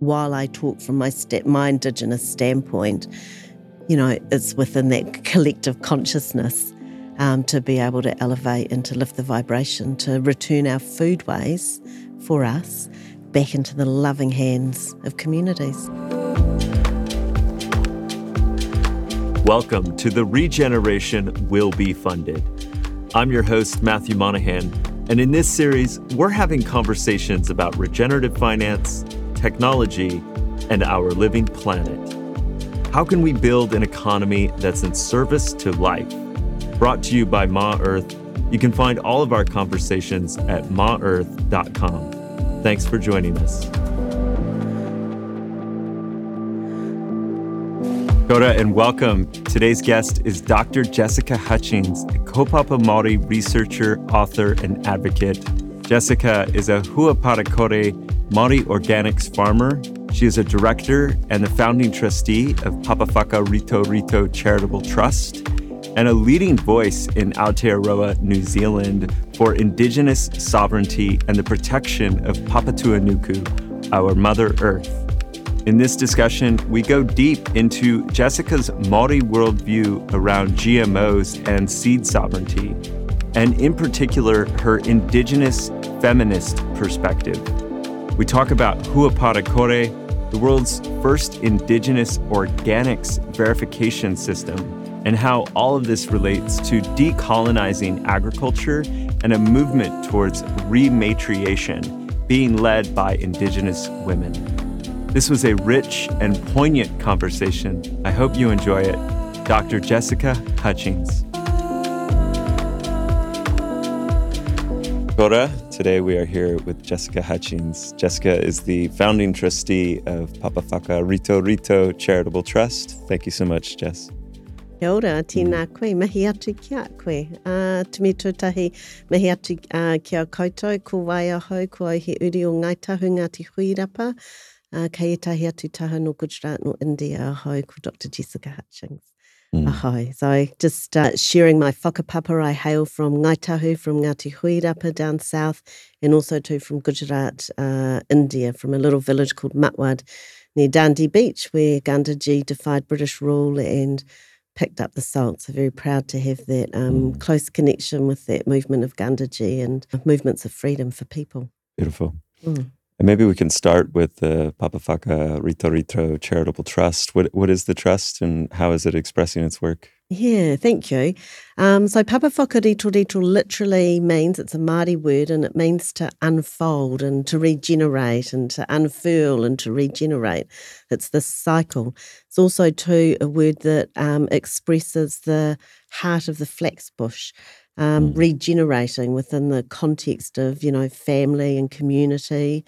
while I talk from my Indigenous standpoint, it's within that collective consciousness to be able to elevate and to lift the vibration, to return our foodways for us back into the loving hands of communities. Welcome to The Regeneration Will Be Funded. I'm your host, Matthew Monahan, and in this series, we're having conversations about regenerative finance, technology, and our living planet. How can we build an economy that's in service to life? Brought to you by Ma Earth. You can find all of our conversations at maearth.com. Thanks for joining us. Kora and welcome. Today's guest is Dr. Jessica Hutchings, a Kaupapa Māori researcher, author, and advocate. Jessica is a Huaparakore Māori organics farmer. She is a director and the founding trustee of Papawhaka Rito Rito Charitable Trust and a leading voice in Aotearoa, New Zealand for Indigenous sovereignty and the protection of Papatūānuku, our Mother Earth. In this discussion, we go deep into Jessica's Māori worldview around GMOs and seed sovereignty, and in particular, her Indigenous feminist perspective. We talk about Huaparakore, the world's first Indigenous organics verification system, and how all of this relates to decolonizing agriculture and a movement towards rematriation being led by Indigenous women. This was a rich and poignant conversation. I hope you enjoy it. Dr. Jessica Hutchings. Kora, today we are here with Jessica Hutchings. Jessica is the founding trustee of Papawhaka Rito Rito Charitable Trust. Thank you so much, Jess. Kia ora, tēnā koe, mahi atu kia koe. Tumi tūtahi, mahi atu kia koutou, ko waiahau, ko au he uri o Ngaitahu Ngāti Huirapa. Kei etahi atu taha no Gujarat no India, ahau ko Dr. Jessica Hutchings. Ahau. So just sharing my whakapapa, I hail from Ngaitahu, from Ngāti Huirapa down south, and also too from Gujarat, India, from a little village called Matwad near Dundee Beach, where Gandhiji defied British rule and picked up the salt. So very proud to have that close connection with that movement of Gandhiji and movements of freedom for people. Beautiful. And maybe we can start with the Papawhaka Rito Rito Charitable Trust. What is the trust and how is it expressing its work? Yeah, thank you. So Papawhaka Rito Rito literally means, it's a Māori word, and it means to unfold and to regenerate and to unfurl and to regenerate. It's this cycle. It's also too a word that expresses the heart of the flax bush. Regenerating within the context of, family and community.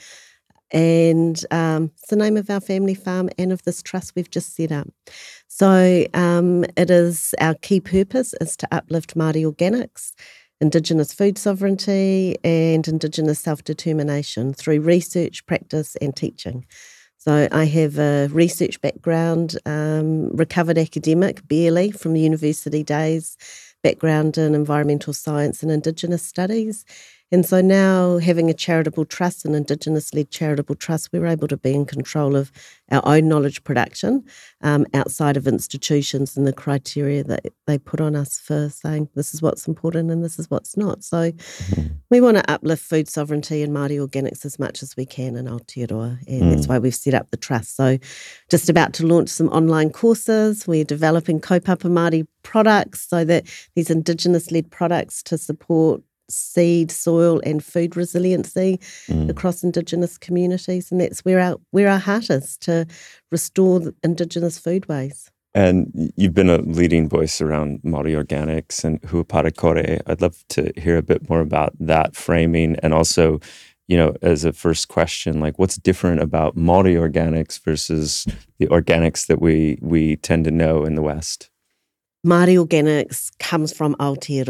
And it's the name of our family farm and of this trust we've just set up. So it is, our key purpose is to uplift Māori organics, Indigenous food sovereignty and Indigenous self-determination through research, practice and teaching. So I have a research background, recovered academic, barely, from the university days, background in environmental science and Indigenous studies. And so now having a charitable trust, an Indigenous-led charitable trust, we're able to be in control of our own knowledge production outside of institutions and the criteria that they put on us for saying this is what's important and this is what's not. So we want to uplift food sovereignty and Māori organics as much as we can in Aotearoa, and that's why we've set up the trust. So just about to launch some online courses. We're developing kaupapa Māori products so that these Indigenous-led products to support seed, soil and food resiliency across Indigenous communities. And that's where our heart is, to restore the Indigenous foodways. And you've been a leading voice around Māori organics and Huaparakore. I'd love to hear a bit more about that framing. And also, as a first question, what's different about Māori organics versus the organics that we tend to know in the West? Māori organics comes from Aotearoa,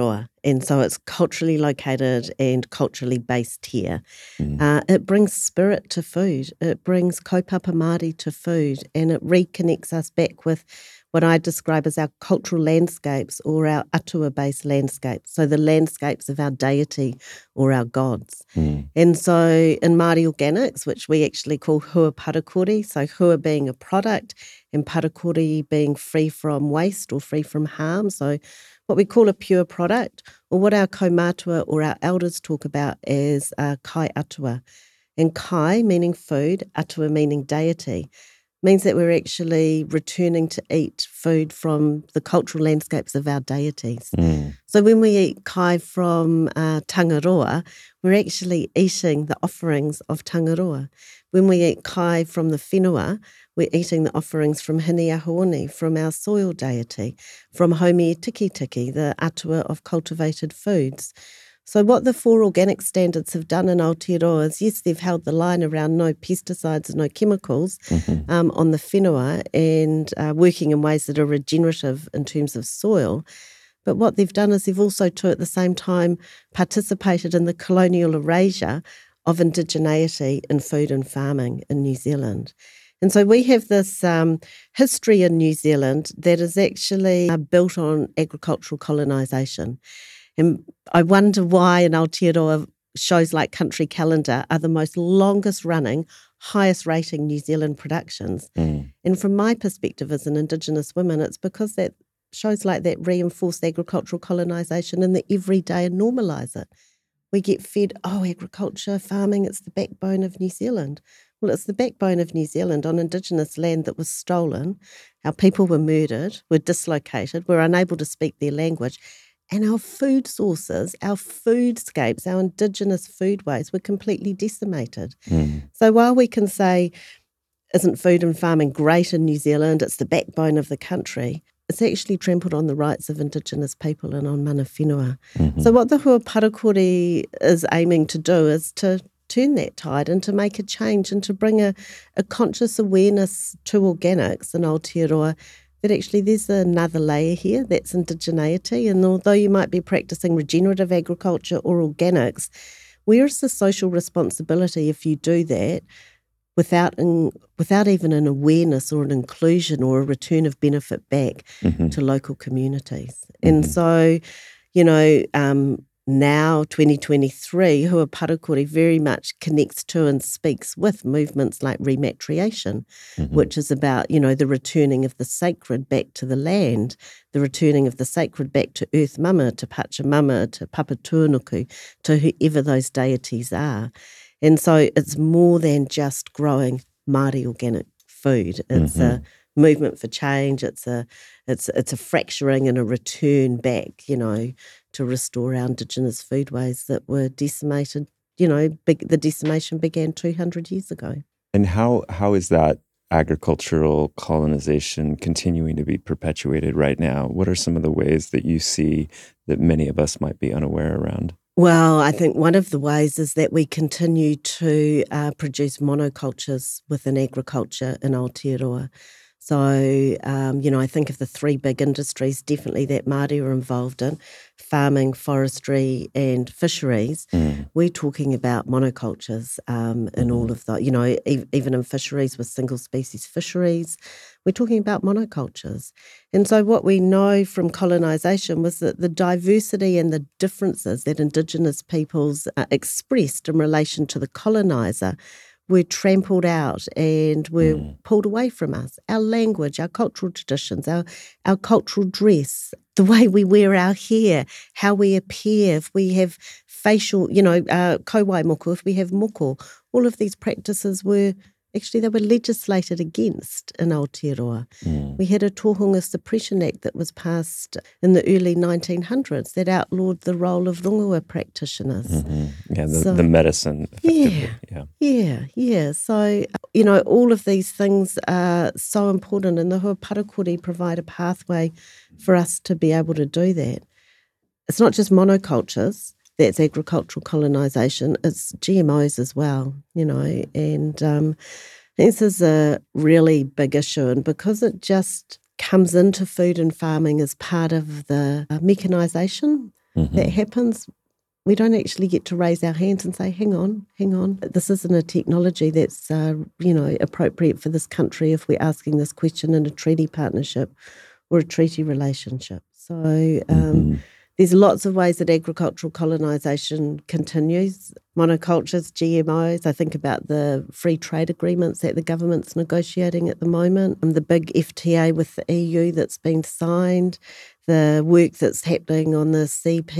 And so it's culturally located and culturally based here. Mm. It brings spirit to food. It brings kaupapa Māori to food, and it reconnects us back with what I describe as our cultural landscapes or our atua-based landscapes, so the landscapes of our deity or our gods. Mm. And so in Māori organics, which we actually call hua parakori, so hua being a product and parakori being free from waste or free from harm, so what we call a pure product, or what our kaumātua or our elders talk about as kai atua. And kai meaning food, atua meaning deity, means that we're actually returning to eat food from the cultural landscapes of our deities. Mm. So when we eat kai from Tangaroa, we're actually eating the offerings of Tangaroa. When we eat kai from the whenua, we're eating the offerings from Hiniahuoni, from our soil deity, from Haumie Tiki Tiki, the atua of cultivated foods. So what the 4 organic standards have done in Aotearoa is, yes, they've held the line around no pesticides and no chemicals on the whenua and working in ways that are regenerative in terms of soil. But what they've done is they've also, too, at the same time, participated in the colonial erasure of indigeneity in food and farming in New Zealand. And so we have this history in New Zealand that is actually built on agricultural colonisation. And I wonder why in Aotearoa shows like Country Calendar are the most longest running, highest rating New Zealand productions. Mm. And from my perspective as an Indigenous woman, it's because that shows like that reinforce agricultural colonisation in the everyday and normalise it. We get fed, agriculture, farming, it's the backbone of New Zealand. Well, it's the backbone of New Zealand on Indigenous land that was stolen. Our people were murdered, were dislocated, were unable to speak their language. And our food sources, our foodscapes, our Indigenous foodways were completely decimated. Mm. So while we can say, isn't food and farming great in New Zealand, it's the backbone of the country, it's actually trampled on the rights of Indigenous people and on mana whenua. Mm-hmm. So what the Hua Parakori is aiming to do is to turn that tide and to make a change and to bring a conscious awareness to organics in Aotearoa that actually there's another layer here, that's indigeneity. And although you might be practicing regenerative agriculture or organics, where is the social responsibility if you do that without even an awareness or an inclusion or a return of benefit back to local communities? And so, now, 2023, Hua Parakori very much connects to and speaks with movements like rematriation, which is about, the returning of the sacred back to the land, the returning of the sacred back to Earth Mama, to Pachamama, to Papa Tuanuku, to whoever those deities are. And so it's more than just growing Māori organic food. It's a movement for change. It's a fracturing and a return back, to restore our Indigenous foodways that were decimated. The decimation began 200 years ago. And how is that agricultural colonization continuing to be perpetuated right now? What are some of the ways that you see that many of us might be unaware around? Well, I think one of the ways is that we continue to produce monocultures within agriculture in Aotearoa. So, I think of the 3 big industries definitely that Māori are involved in, farming, forestry and fisheries. We're talking about monocultures in all of that, even in fisheries with single species fisheries, we're talking about monocultures. And so what we know from colonisation was that the diversity and the differences that Indigenous peoples expressed in relation to the coloniser were trampled out and were pulled away from us. Our language, our cultural traditions, our cultural dress, the way we wear our hair, how we appear, if we have facial, kauai moko, if we have moko, all of these practices were legislated against in Aotearoa. We had a Tohunga Suppression Act that was passed in the early 1900s that outlawed the role of rongoa practitioners. Yeah, the medicine. Yeah. So, all of these things are so important, and the Hua Parakori provide a pathway for us to be able to do that. It's not just monocultures. That's agricultural colonisation. It's GMOs as well, and this is a really big issue. And because it just comes into food and farming as part of the mechanisation that happens, we don't actually get to raise our hands and say, hang on, this isn't a technology that's, appropriate for this country if we're asking this question in a treaty partnership or a treaty relationship. So there's lots of ways that agricultural colonisation continues. Monocultures, GMOs, I think about the free trade agreements that the government's negotiating at the moment, the big FTA with the EU that's been signed, the work that's happening on the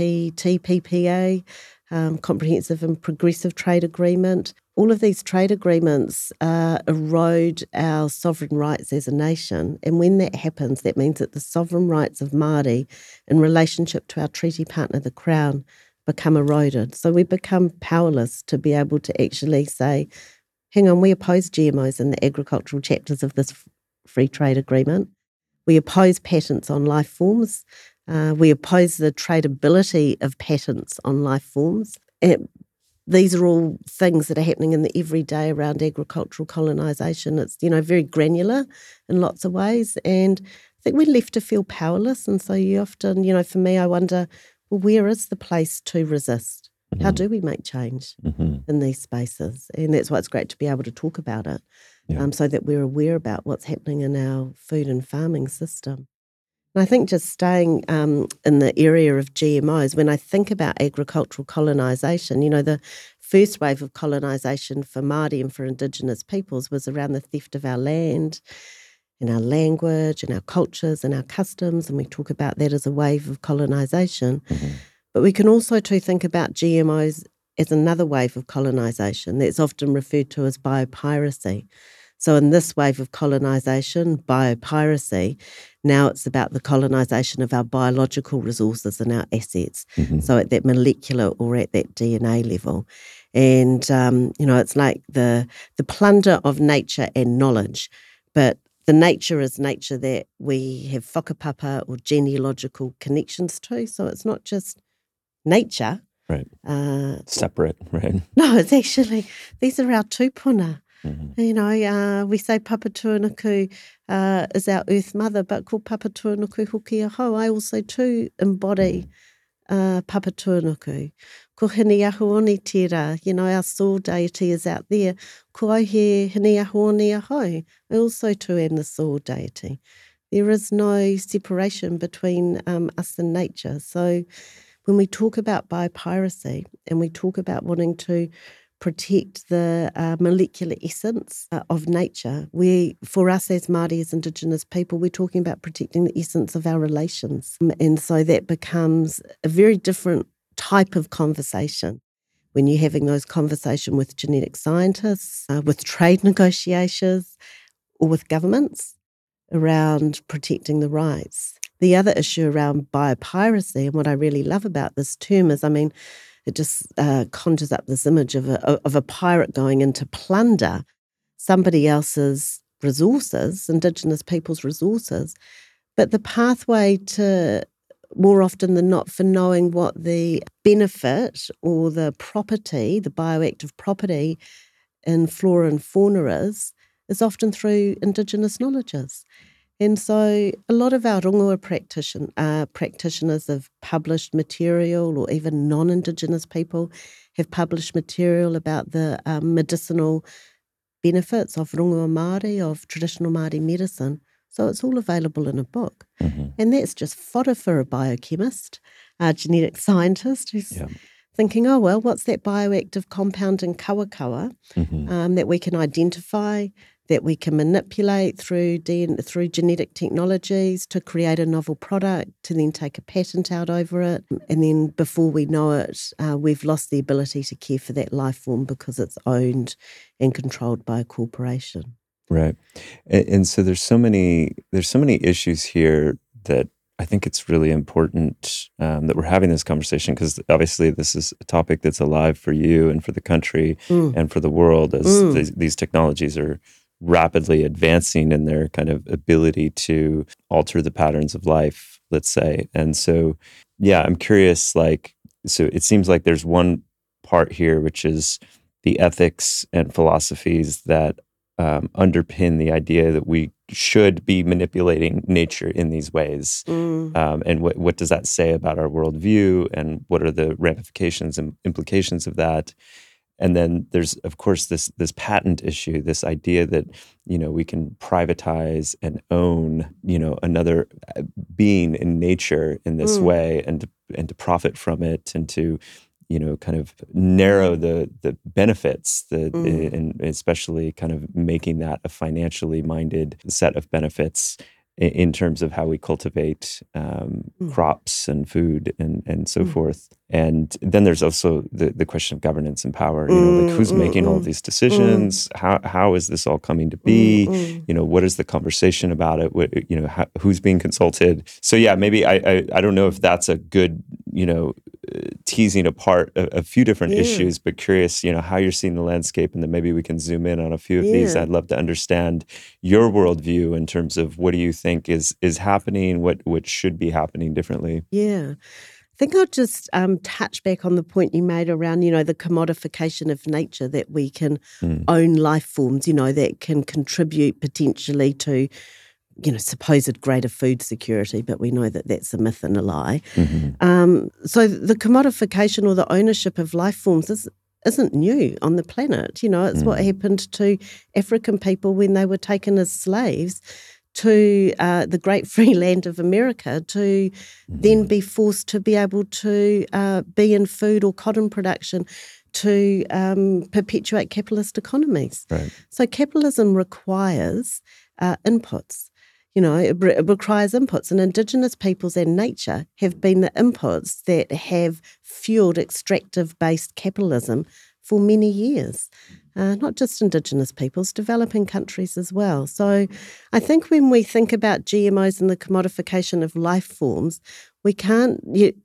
CPTPPA, Comprehensive and Progressive Trade Agreement. All of these trade agreements erode our sovereign rights as a nation. And when that happens, that means that the sovereign rights of Māori in relationship to our treaty partner, the Crown, become eroded. So we become powerless to be able to actually say, hang on, we oppose GMOs in the agricultural chapters of this free trade agreement. We oppose patents on life forms. We oppose the tradability of patents on life forms. These are all things that are happening in the everyday around agricultural colonisation. It's, very granular in lots of ways. And I think we're left to feel powerless. And so you often, for me, I wonder, well, where is the place to resist? How do we make change in these spaces? And that's why it's great to be able to talk about it, so that we're aware about what's happening in our food and farming system. And I think just staying in the area of GMOs, when I think about agricultural colonisation, the first wave of colonisation for Māori and for Indigenous peoples was around the theft of our land and our language and our cultures and our customs, and we talk about that as a wave of colonisation. But we can also too think about GMOs as another wave of colonisation that's often referred to as biopiracy. So in this wave of colonisation, biopiracy, now it's about the colonisation of our biological resources and our assets, so at that molecular or at that DNA level. And, it's like the plunder of nature and knowledge, but the nature is nature that we have whakapapa or genealogical connections to, so it's not just nature. Right. Separate, right? No, it's actually, these are our tūpuna. We say Papa Tuanuku is our earth mother, but ko Papa Tuanuku hoki aho. I also too embody Papa Tuanuku. Ko hini ahuoni tira, our soul deity is out there. Ko au he hini ahuoni aho. I also too am the soul deity. There is no separation between us and nature. So when we talk about biopiracy and we talk about wanting to protect the molecular essence of nature, for us as Māori, as Indigenous people, we're talking about protecting the essence of our relations. And so that becomes a very different type of conversation when you're having those conversations with genetic scientists, with trade negotiators, or with governments around protecting the rights. The other issue around biopiracy, and what I really love about this term is, it just conjures up this image of a pirate going in to plunder somebody else's resources, Indigenous people's resources. But the pathway to, more often than not, for knowing what the benefit or the property, the bioactive property in flora and fauna is often through Indigenous knowledges. And so a lot of our rongoa practitioners have published material, or even non-Indigenous people have published material about the medicinal benefits of rongoa Māori, of traditional Māori medicine. So it's all available in a book. And that's just fodder for a biochemist, a genetic scientist who's thinking, oh, well, what's that bioactive compound in kawakawa that we can identify, that we can manipulate through genetic technologies to create a novel product, to then take a patent out over it. And then before we know it, we've lost the ability to care for that life form because it's owned and controlled by a corporation. Right. And so there's so many issues here that I think it's really important that we're having this conversation, because obviously this is a topic that's alive for you and for the country and for the world as these technologies are rapidly advancing in their kind of ability to alter the patterns of life, let's say. And so, I'm curious, so it seems like there's one part here, which is the ethics and philosophies that underpin the idea that we should be manipulating nature in these ways. And what does that say about our worldview, and what are the ramifications and implications of that? And then there's, of course, this patent issue, this idea that, we can privatize and own, another being in nature in this way, and to profit from it, and to, kind of narrow the benefits, and especially kind of making that a financially minded set of benefits in terms of how we cultivate crops and food and so forth. And then there's also the question of governance and power. Like who's making all of these decisions? How is this all coming to be? What is the conversation about it? Who's being consulted? So yeah, maybe I don't know if that's a good teasing apart a few different issues, but curious how you're seeing the landscape, and then maybe we can zoom in on a few of these. I'd love to understand your worldview in terms of what do you think is happening, what should be happening differently. I think I'll just touch back on the point you made around, the commodification of nature, that we can own life forms, that can contribute potentially to, supposed greater food security, but we know that that's a myth and a lie. So the commodification or the ownership of life forms isn't new on the planet. It's what happened to African people when they were taken as slaves to the great free land of America, to then be forced to be able to be in food or cotton production to perpetuate capitalist economies. Right. So capitalism requires inputs. It requires inputs, and Indigenous peoples and nature have been the inputs that have fueled extractive-based capitalism for many years. Not just Indigenous peoples, developing countries as well. So I think when we think about GMOs and the commodification of life forms, we can't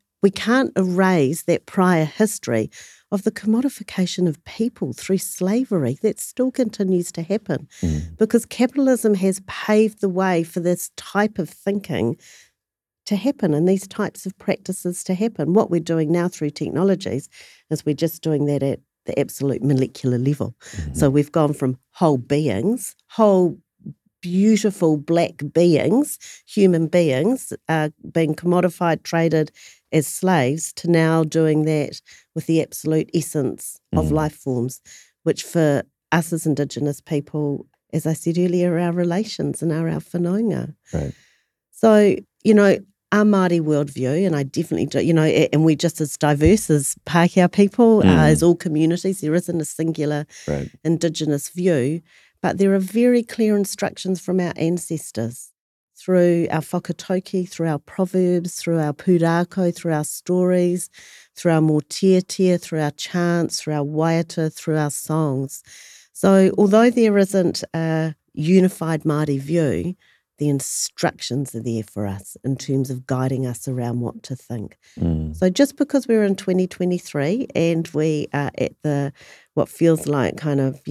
erase that prior history of the commodification of people through slavery. That still continues to happen because capitalism has paved the way for this type of thinking to happen and these types of practices to happen. What we're doing now through technologies is we're just doing that at the absolute molecular level. So we've gone from whole beings, whole beautiful black beings, human beings, being commodified, traded as slaves, to now doing that with the absolute essence of life forms, which for us as Indigenous people, as I said earlier, are our relations and are our whanaunga. Right. So, our Māori worldview, and I definitely do, and we're just as diverse as Pākehā people, as all communities. There isn't a singular Indigenous view, but there are very clear instructions from our ancestors through our whakatauki, through our proverbs, through our pūrākau, through our stories, through our mōtiatia, through our chants, through our waiata, through our songs. So although there isn't a unified Māori view, the instructions are there for us in terms of guiding us around what to think. So just because we're in 2023 and we are at what feels like kind of,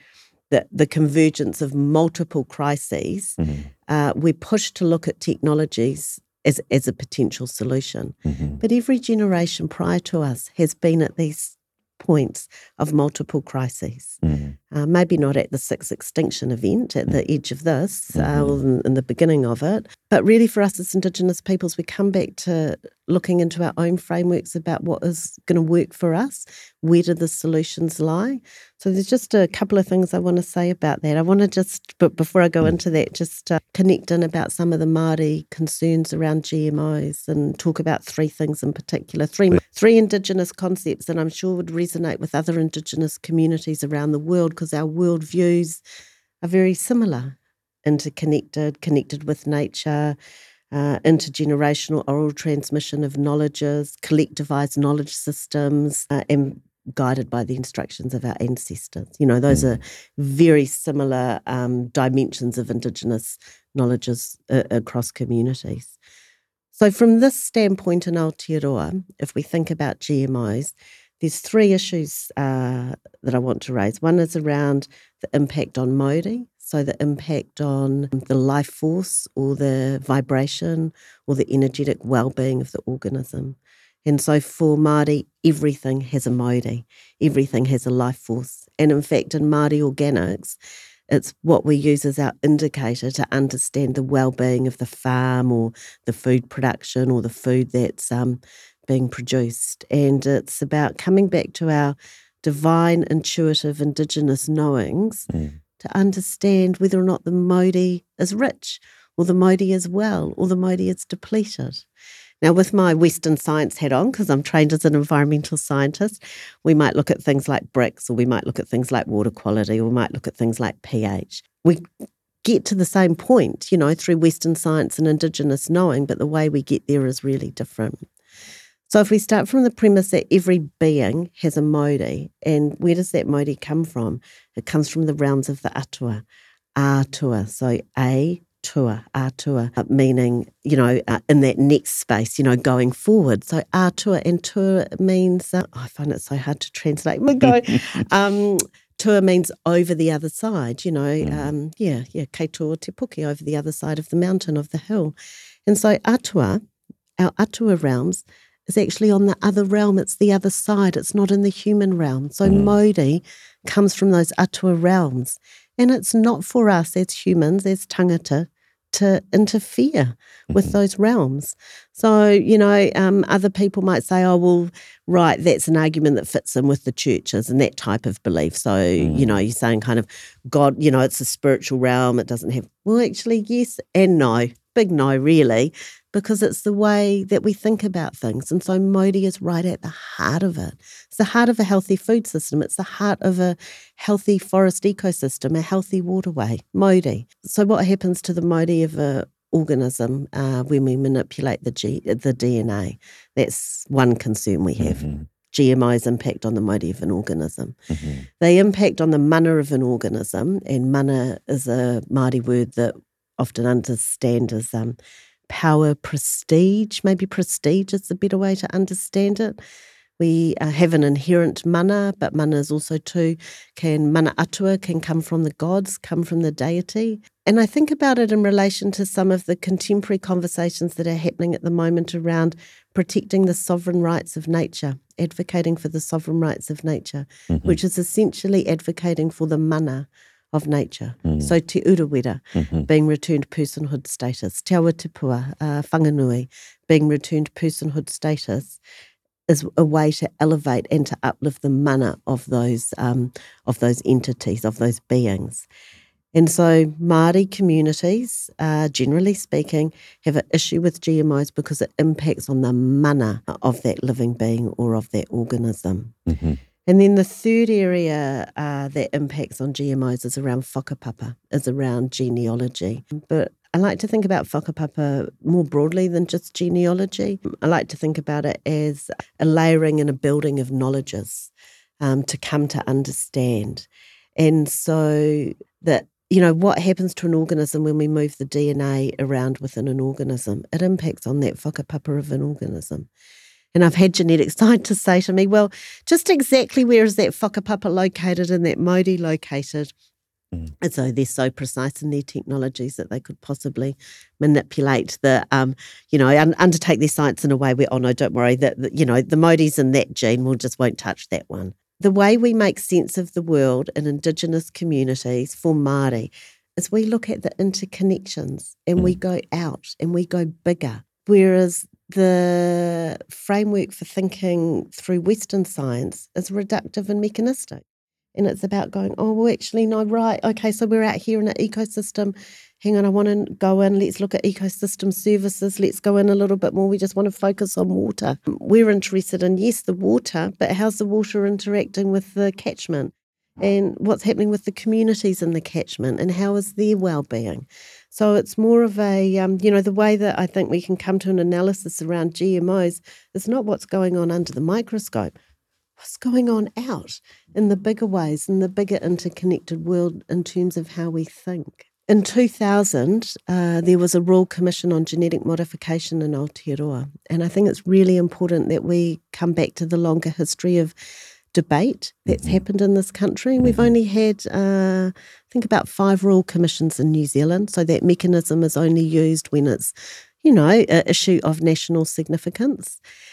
the convergence of multiple crises, we're pushed to look at technologies as a potential solution. But every generation prior to us has been at these points of multiple crises. Maybe not at the sixth extinction event, at the edge of this, or in the beginning of it. But really for us as Indigenous peoples, we come back to looking into our own frameworks about what is going to work for us. Where do the solutions lie? So there's just a couple of things I want to say about that. I want to just, but before I go into that, just connect in about some of the Māori concerns around GMOs and talk about three things in particular, three Indigenous concepts that I'm sure would resonate with other Indigenous communities around the world, because our worldviews are very similar, interconnected, connected with nature, intergenerational oral transmission of knowledges, collectivized knowledge systems, and guided by the instructions of our ancestors. Those are very similar dimensions of Indigenous knowledges across communities. So from this standpoint in Aotearoa, if we think about GMOs, there's three issues that I want to raise. One is around the impact on Māori, so the impact on the life force or the vibration or the energetic well-being of the organism. And so for Māori, everything has a mauri, everything has a life force. And in fact, in Māori organics, It's what we use as our indicator to understand the well-being of the farm or the food production or the food that's being produced. And it's about coming back to our divine, intuitive, indigenous knowings to understand whether or not the Māori is rich or the Māori is well or the Māori is depleted. Now, with my Western science hat on, because I'm trained as an environmental scientist, we might look at things like bricks, or we might look at things like water quality, or we might look at things like pH. We get to the same point, through Western science and Indigenous knowing, but the way we get there is really different. So if we start from the premise that every being has a Māori, and where does that Māori come from? It comes from the realms of the atua, atua, so atua, meaning, in that next space, going forward. So atua, and tua means, I find it so hard to translate. Tua means over the other side, kei toa te puke, over the other side of the mountain, of the hill. And so atua, our atua realms, is actually on the other realm. It's the other side. It's not in the human realm. So Māori comes from those atua realms. And it's not for us as humans, as tangata, to interfere with those realms. So, other people might say, oh, well, right, that's an argument that fits in with the churches and that type of belief. So, you're saying kind of God, it's a spiritual realm. It doesn't have, well, actually, yes and no. Big no, really, because it's the way that we think about things. And so Māori is right at the heart of it. It's the heart of a healthy food system. It's the heart of a healthy forest ecosystem, a healthy waterway, Māori. So what happens to the Māori of an organism when we manipulate the DNA? That's one concern we have. GMO's impact on the Māori of an organism. They impact on the mana of an organism, and mana is a Māori word that often understand as power, prestige. Maybe prestige is the better way to understand it. We have an inherent mana, but mana is also mana atua can come from the gods, come from the deity. And I think about it in relation to some of the contemporary conversations that are happening at the moment around protecting the sovereign rights of nature, advocating for the sovereign rights of nature, which is essentially advocating for the mana of nature. So te urewera, being returned personhood status, te awa te pua, whanganui, being returned personhood status, is a way to elevate and to uplift the mana of those entities, of those beings. And so Māori communities, generally speaking, have an issue with GMOs because it impacts on the mana of that living being or of that organism. And then the third area that impacts on GMOs is around whakapapa, is around genealogy. But I like to think about whakapapa more broadly than just genealogy. I like to think about it as a layering and a building of knowledges to come to understand. And so that, what happens to an organism when we move the DNA around within an organism? It impacts on that whakapapa of an organism. And I've had genetic scientists say to me, well, just exactly where is that whakapapa located and that Māori located? And so they're so precise in their technologies that they could possibly manipulate undertake their science in a way where, oh no, don't worry, that the Māori's in that gene, we just won't touch that one. The way we make sense of the world in Indigenous communities for Māori is we look at the interconnections and we go out and we go bigger, whereas the framework for thinking through Western science is reductive and mechanistic. And it's about going, oh, well, actually, no, right, okay, so we're out here in an ecosystem. Hang on, I want to go in, let's look at ecosystem services, let's go in a little bit more. We just want to focus on water. We're interested in, yes, the water, but how's the water interacting with the catchment? And what's happening with the communities in the catchment and how is their well-being? So it's more of a, the way that I think we can come to an analysis around GMOs is not what's going on under the microscope, what's going on out in the bigger ways, in the bigger interconnected world in terms of how we think. In 2000, there was a Royal Commission on Genetic Modification in Aotearoa, and I think it's really important that we come back to the longer history of debate that's happened in this country. We've only had, I think, about 5 Royal Commissions in New Zealand, so that mechanism is only used when it's, an issue of national significance.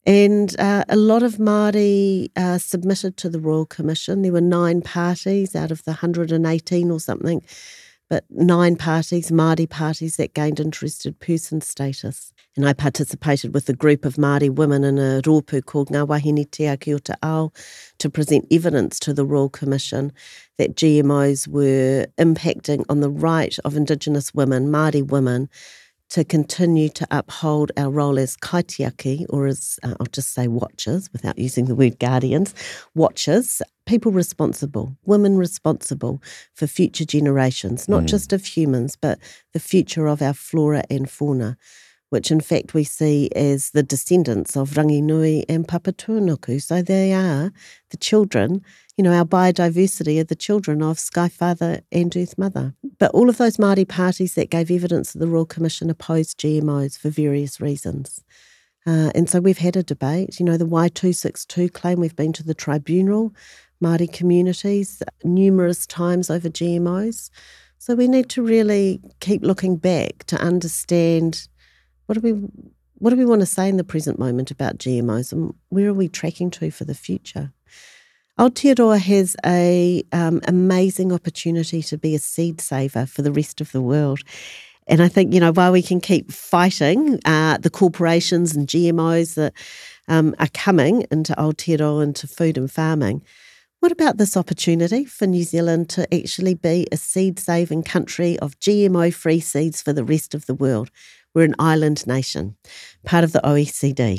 And a lot of Māori submitted to the Royal Commission. There were 9 parties out of the 118 or something, but 9 parties, Māori parties, that gained interested person status. And I participated with a group of Māori women in a rōpū called Ngā Wahine Te Ao Ki o Te Ao to present evidence to the Royal Commission that GMOs were impacting on the right of Indigenous women, Māori women, to continue to uphold our role as kaitiaki, or as, I'll just say watchers without using the word guardians, watchers, people responsible, women responsible for future generations, not just of humans, but the future of our flora and fauna, which in fact we see as the descendants of Ranginui and Papatūānuku. So they are the children, our biodiversity are the children of Sky Father and Earth Mother. But all of those Māori parties that gave evidence to the Royal Commission opposed GMOs for various reasons. And so we've had a debate. The Y262 claim, we've been to the tribunal, Māori communities, numerous times over GMOs. So we need to really keep looking back to understand what do we want to say in the present moment about GMOs, and where are we tracking to for the future? Aotearoa has a amazing opportunity to be a seed saver for the rest of the world. And I think, while we can keep fighting the corporations and GMOs that are coming into Aotearoa, into food and farming, what about this opportunity for New Zealand to actually be a seed-saving country of GMO-free seeds for the rest of the world? We're an island nation, part of the OECD.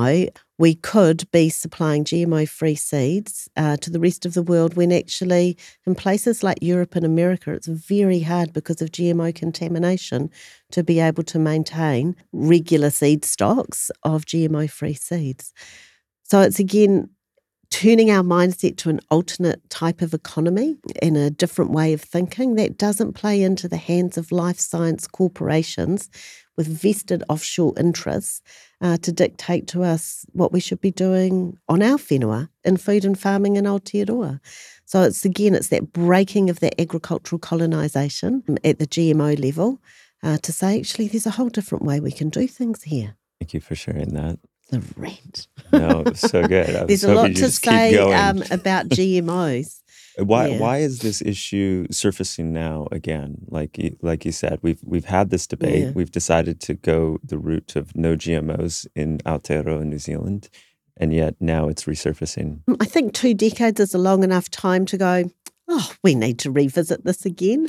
We could be supplying GMO-free seeds to the rest of the world when actually in places like Europe and America, it's very hard because of GMO contamination to be able to maintain regular seed stocks of GMO-free seeds. So it's again turning our mindset to an alternate type of economy and a different way of thinking that doesn't play into the hands of life science corporations with vested offshore interests to dictate to us what we should be doing on our whenua in food and farming in Aotearoa. So it's that breaking of that agricultural colonisation at the GMO level to say, actually, there's a whole different way we can do things here. Thank you for sharing that. The rant. No, so good. There's a lot to say about GMOs. Why is this issue surfacing now again? Like you said, we've had this debate. Yeah. We've decided to go the route of no GMOs in Aotearoa, New Zealand, and yet now it's resurfacing. I think 2 decades is a long enough time to go, we need to revisit this again.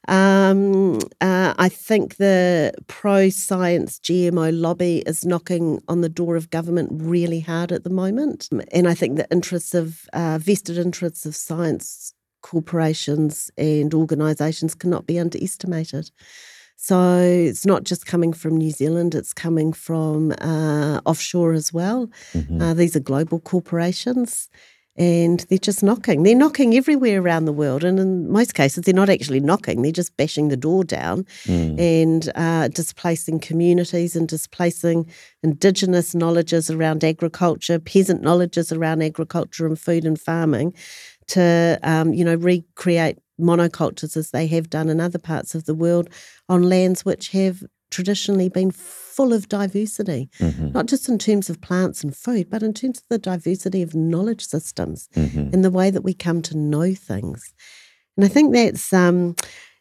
I think the pro-science GMO lobby is knocking on the door of government really hard at the moment. And I think the vested interests of science corporations and organisations cannot be underestimated. So it's not just coming from New Zealand, it's coming from offshore as well. Mm-hmm. These are global corporations. And they're just knocking. They're knocking everywhere around the world. And in most cases, they're not actually knocking. They're just bashing the door down and displacing communities and displacing Indigenous knowledges around agriculture, peasant knowledges around agriculture and food and farming to, recreate monocultures as they have done in other parts of the world on lands which have traditionally been full of diversity, not just in terms of plants and food, but in terms of the diversity of knowledge systems and the way that we come to know things. And I think that's, the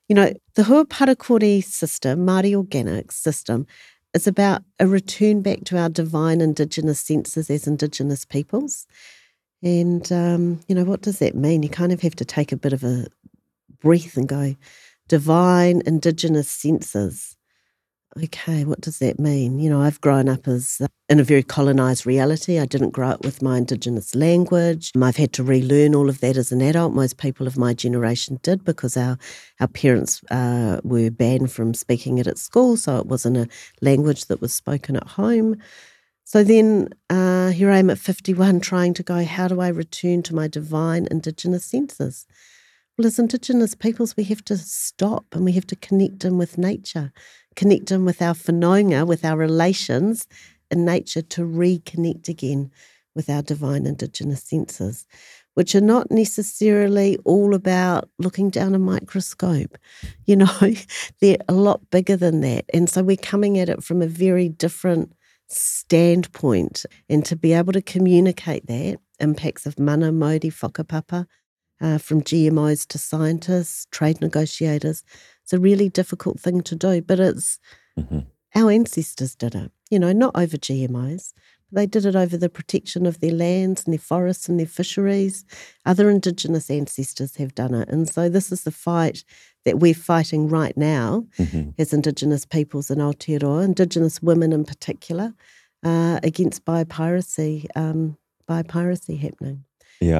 Huaparakore system, Māori Organics system, is about a return back to our divine Indigenous senses as Indigenous peoples. And, what does that mean? You kind of have to take a bit of a breath and go, divine Indigenous senses. Okay, what does that mean? I've grown up as in a very colonised reality. I didn't grow up with my Indigenous language. I've had to relearn all of that as an adult. Most people of my generation did because our parents were banned from speaking it at school, so it wasn't a language that was spoken at home. So then here I am at 51 trying to go, how do I return to my divine Indigenous senses? Well, as Indigenous peoples, we have to stop and we have to connect in with nature, connect in with our whanaunga, with our relations in nature to reconnect again with our divine Indigenous senses, which are not necessarily all about looking down a microscope. They're a lot bigger than that. And so we're coming at it from a very different standpoint, and to be able to communicate that, impacts of mana, mauri, whakapapa, from GMOs to scientists, trade negotiators. It's a really difficult thing to do, but it's our ancestors did it, not over GMOs. They did it over the protection of their lands and their forests and their fisheries. Other Indigenous ancestors have done it. And so this is the fight that we're fighting right now as Indigenous peoples in Aotearoa, Indigenous women in particular, against biopiracy happening. Yeah.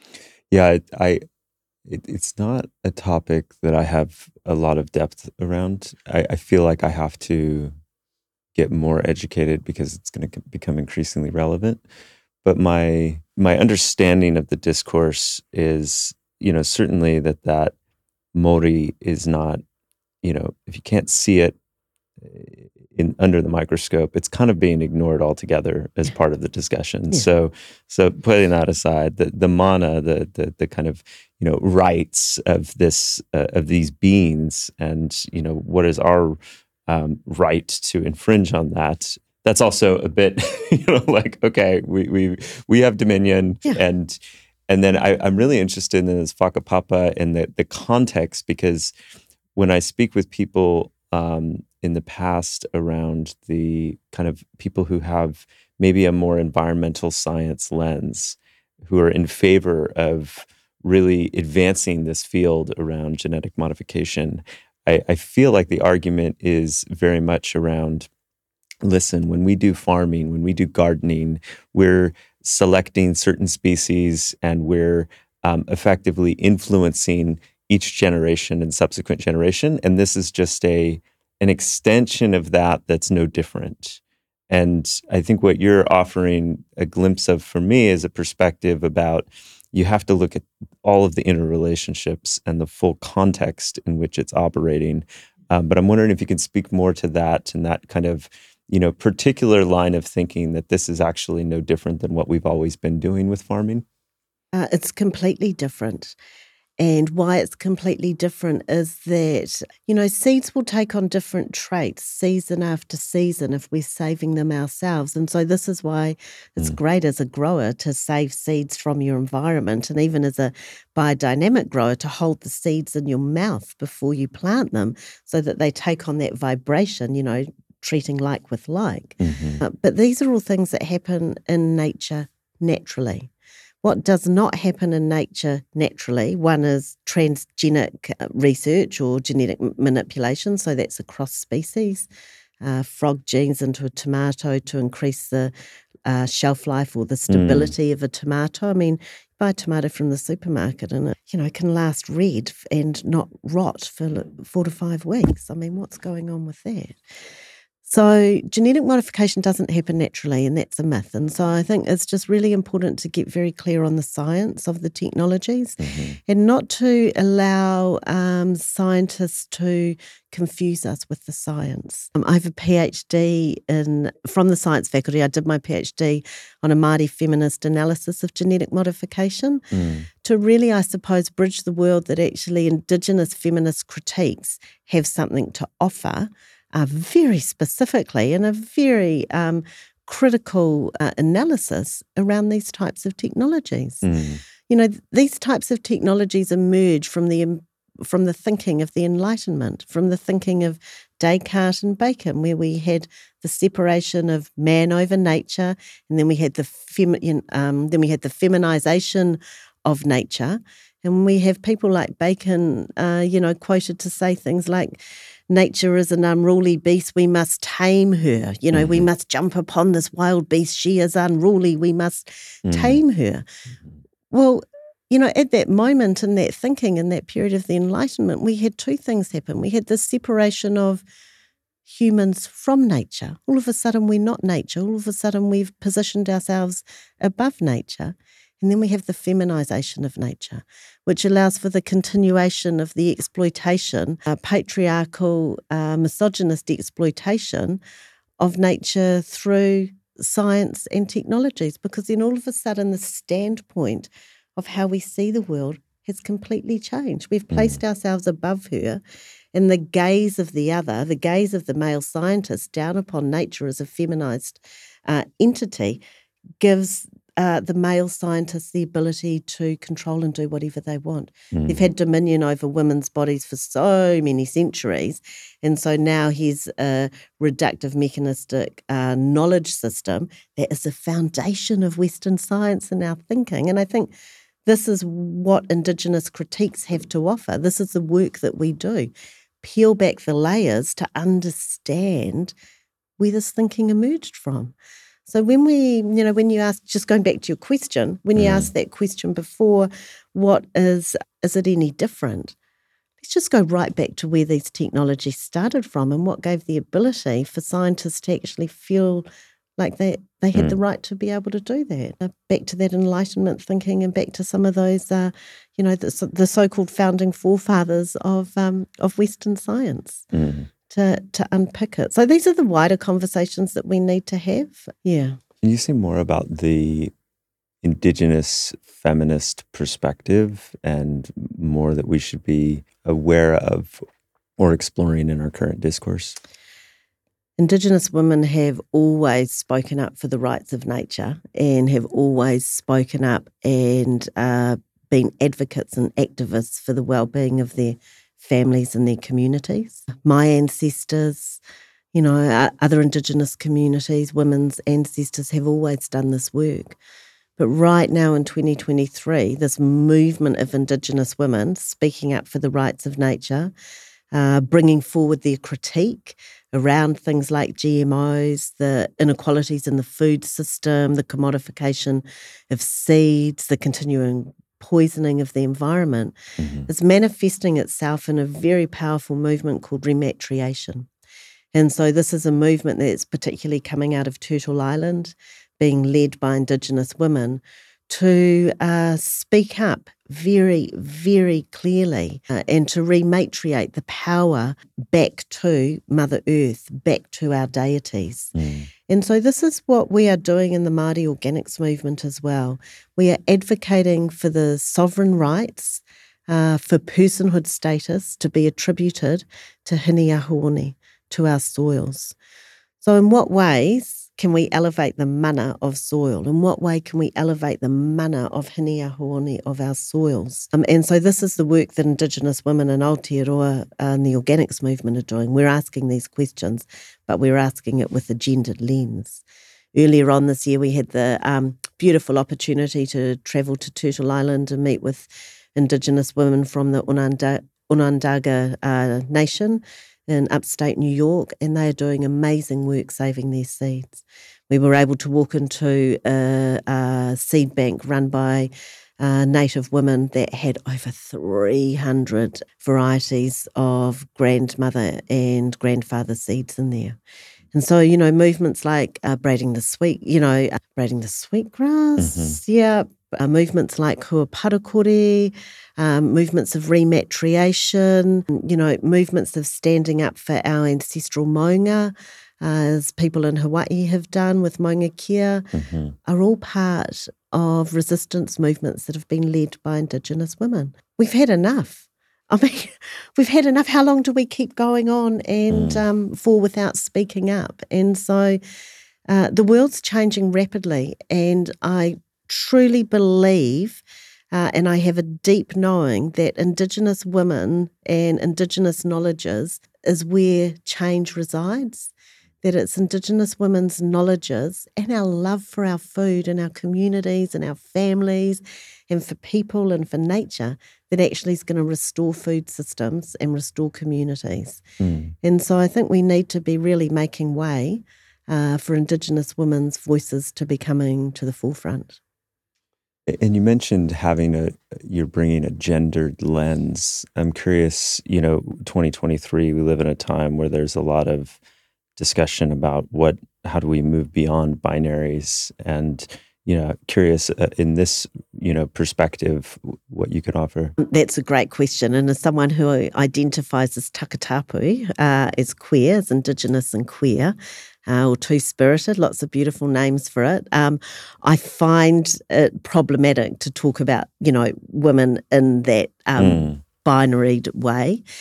It's not a topic that I have a lot of depth around. I feel like I have to get more educated because it's going to become increasingly relevant. But my understanding of the discourse is, certainly that Mauri is not, if you can't see it under the microscope, it's kind of being ignored altogether as part of the discussion. Yeah. So putting that aside, the mana, the kind of rights of this of these beings, and what is our right to infringe on that? That's also a bit like, okay, we have dominion, and then I'm really interested in this whakapapa and the context, because when I speak with people in the past around the kind of people who have maybe a more environmental science lens, who are in favor of really advancing this field around genetic modification, I feel like the argument is very much around, listen, when we do farming, when we do gardening, we're selecting certain species and we're effectively influencing each generation and subsequent generation. And this is just an extension of that's no different. And I think what you're offering a glimpse of for me is a perspective about, you have to look at all of the interrelationships and the full context in which it's operating. But I'm wondering if you can speak more to that and that kind of, particular line of thinking, that this is actually no different than what we've always been doing with farming. It's completely different. And why it's completely different is that, seeds will take on different traits season after season if we're saving them ourselves. And so this is why it's great as a grower to save seeds from your environment, and even as a biodynamic grower to hold the seeds in your mouth before you plant them so that they take on that vibration, treating like with like. But these are all things that happen in nature naturally. What does not happen in nature naturally, one is transgenic research or genetic manipulation, so that's across species. Frog genes into a tomato to increase the shelf life or the stability of a tomato. I mean, you buy a tomato from the supermarket and it, can last red and not rot for 4 to 5 weeks. I mean, what's going on with that? So genetic modification doesn't happen naturally, and that's a myth. And so I think it's just really important to get very clear on the science of the technologies and not to allow scientists to confuse us with the science. I have a PhD from the science faculty. I did my PhD on a Māori feminist analysis of genetic modification to really, I suppose, bridge the world that actually Indigenous feminist critiques have something to offer, very specifically, in a very critical analysis around these types of technologies. These types of technologies emerge from the thinking of the Enlightenment, from the thinking of Descartes and Bacon, where we had the separation of man over nature, and then we had the feminization of nature. And we have people like Bacon, quoted to say things like, nature is an unruly beast, we must tame her. We must jump upon this wild beast. She is unruly, we must tame her. Well, at that moment in that thinking, in that period of the Enlightenment, we had two things happen. We had this separation of humans from nature. All of a sudden, we're not nature. All of a sudden, we've positioned ourselves above nature. And then we have the feminization of nature, which allows for the continuation of the exploitation, patriarchal, misogynist exploitation of nature through science and technologies, because then all of a sudden the standpoint of how we see the world has completely changed. We've placed ourselves above her, And the gaze of the other, the gaze of the male scientist down upon nature as a feminized entity gives the male scientists the ability to control and do whatever they want. They've had dominion over women's bodies for so many centuries. And so now here's a reductive mechanistic knowledge system that is the foundation of Western science and our thinking. And I think this is what Indigenous critiques have to offer. This is the work that we do. Peel back the layers to understand where this thinking emerged from. So when you ask, just going back to your question, when you asked that question before, what is it any different? Let's just go right back to where these technologies started from and what gave the ability for scientists to actually feel like they had the right to be able to do that. Back to that Enlightenment thinking and back to some of those, the so-called founding forefathers of Western science. To unpick it. So these are the wider conversations that we need to have. Yeah. Can you say more about the Indigenous feminist perspective and more that we should be aware of or exploring in our current discourse? Indigenous women have always spoken up for the rights of nature and have always spoken up and been advocates and activists for the well-being of their families and their communities. My ancestors, other Indigenous communities, women's ancestors have always done this work. But right now in 2023, this movement of Indigenous women speaking up for the rights of nature, bringing forward their critique around things like GMOs, the inequalities in the food system, the commodification of seeds, the continuing poisoning of the environment, is manifesting itself in a very powerful movement called rematriation. And so this is a movement that's particularly coming out of Turtle Island, being led by Indigenous women to speak up very, very clearly and to rematriate the power back to Mother Earth, back to our deities. And so this is what we are doing in the Māori Organics movement as well. We are advocating for the sovereign rights for personhood status to be attributed to Hiniahuoni, to our soils. So in what ways can we elevate the mana of soil? In what way can we elevate the mana of Hiniahuoni, of our soils? And so this is the work that Indigenous women in Aotearoa and the organics movement are doing. We're asking these questions, but we're asking it with a gendered lens. Earlier on this year, we had the beautiful opportunity to travel to Turtle Island and meet with Indigenous women from the Onondaga Nation in upstate New York, and they are doing amazing work saving their seeds. We were able to walk into a seed bank run by Native women that had over 300 varieties of grandmother and grandfather seeds in there. And so, movements like braiding the sweetgrass, movements like Huaparakore, movements of rematriation, movements of standing up for our ancestral maunga, as people in Hawaii have done with Maunga Kia, are all part of resistance movements that have been led by Indigenous women. We've had enough. We've had enough. How long do we keep going on and fall without speaking up? And so the world's changing rapidly, and I truly believe, and I have a deep knowing, that Indigenous women and Indigenous knowledges is where change resides, that it's Indigenous women's knowledges and our love for our food and our communities and our families and for people and for nature that actually is going to restore food systems and restore communities. And so I think we need to be really making way for Indigenous women's voices to be coming to the forefront. And you mentioned you're bringing a gendered lens. I'm curious, 2023, we live in a time where there's a lot of discussion about how do we move beyond binaries, and, curious in this, perspective, what you could offer. That's a great question. And as someone who identifies as takatapu, as queer, as Indigenous and queer, or two-spirited, lots of beautiful names for it. I find it problematic to talk about, women in that binary way.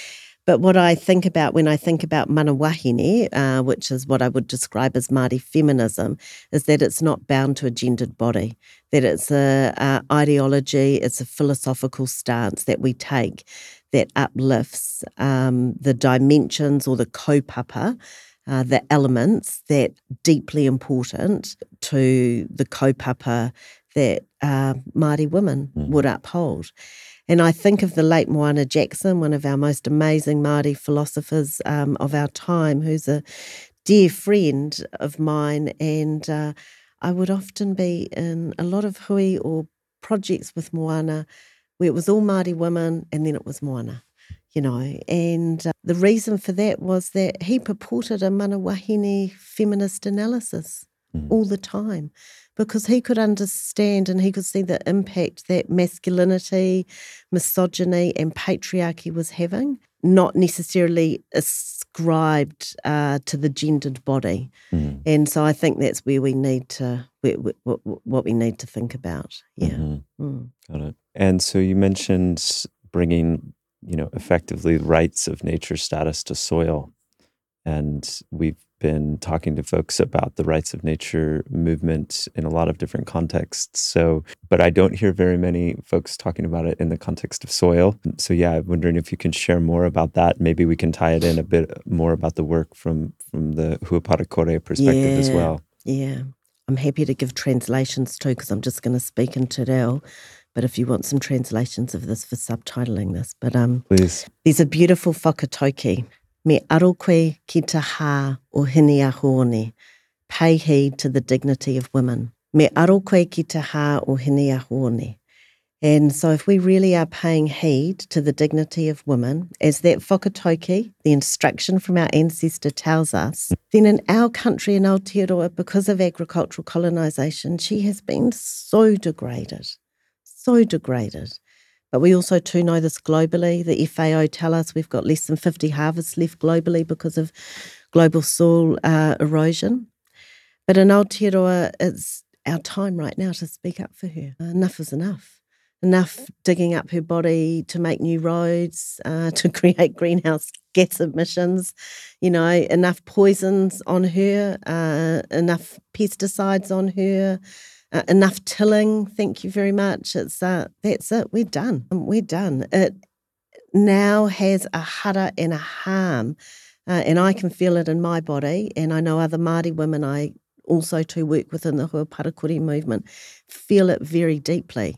But what I think about when I think about mana wahine, which is what I would describe as Māori feminism, is that it's not bound to a gendered body, that it's a ideology, it's a philosophical stance that we take that uplifts the dimensions or the kaupapa, the elements that deeply important to the kaupapa that Māori women would uphold. And I think of the late Moana Jackson, one of our most amazing Māori philosophers of our time, who's a dear friend of mine. And I would often be in a lot of hui or projects with Moana where it was all Māori women and then it was Moana, And the reason for that was that he purported a mana wahine feminist analysis all the time, because he could understand and he could see the impact that masculinity, misogyny and patriarchy was having, not necessarily ascribed to the gendered body. And so I think that's where we need to, what we need to think about. Yeah. Got it. And so you mentioned bringing, effectively rights of nature status to soil. And we've been talking to folks about the rights of nature movement in a lot of different contexts. But I don't hear very many folks talking about it in the context of soil. So yeah, I'm wondering if you can share more about that. Maybe we can tie it in a bit more about the work from the Huaparakore perspective as well. Yeah. I'm happy to give translations too, because I'm just going to speak in Te Reo. But if you want some translations of this for subtitling this. But please. There's a beautiful whakatauki. Me aro koe ki te hā o hini ahuone, pay heed to the dignity of women. Me aro koe ki te hā o hini ahuone. And so if we really are paying heed to the dignity of women, as that whakatauki, the instruction from our ancestor tells us, then in our country in Aotearoa, because of agricultural colonisation, she has been so degraded. But we also too know this globally. The FAO tell us we've got less than 50 harvests left globally because of global soil erosion. But in Aotearoa, it's our time right now to speak up for her. Enough is enough. Enough digging up her body to make new roads, to create greenhouse gas emissions, enough poisons on her, enough pesticides on her, enough tilling, thank you very much. That's it, we're done. It now has a hara and a harm, and I can feel it in my body, and I know other Māori women I also too work within the Huaparakore movement feel it very deeply.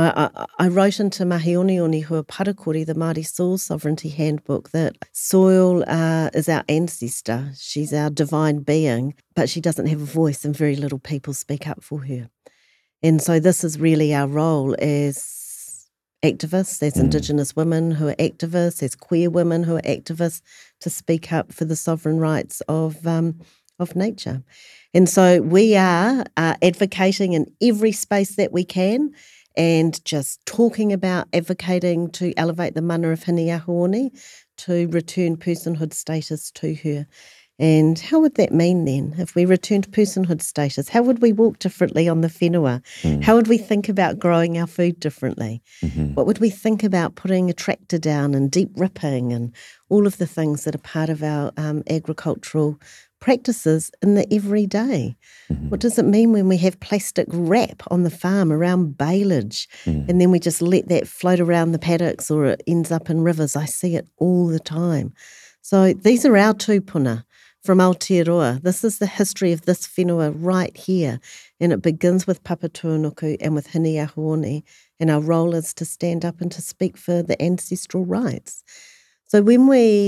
I wrote into Mahionioni Huaparakore, the Māori Soil Sovereignty Handbook, that soil is our ancestor. She's our divine being, but she doesn't have a voice and very little people speak up for her. And so this is really our role as activists, as Indigenous women who are activists, as queer women who are activists, to speak up for the sovereign rights of nature. And so we are advocating in every space that we can, and just talking about advocating to elevate the mana of Hini Ahuone, to return personhood status to her. And how would that mean then, if we returned personhood status? How would we walk differently on the whenua? How would we think about growing our food differently? What would we think about putting a tractor down and deep ripping and all of the things that are part of our agricultural practices in the everyday? What does it mean when we have plastic wrap on the farm around baleage and then we just let that float around the paddocks or it ends up in rivers? I see it all the time. So these are our tūpuna from Aotearoa. This is the history of this whenua right here, and it begins with Papa Tuanuku and with Hini Ahuone, and our role is to stand up and to speak for the ancestral rights. So when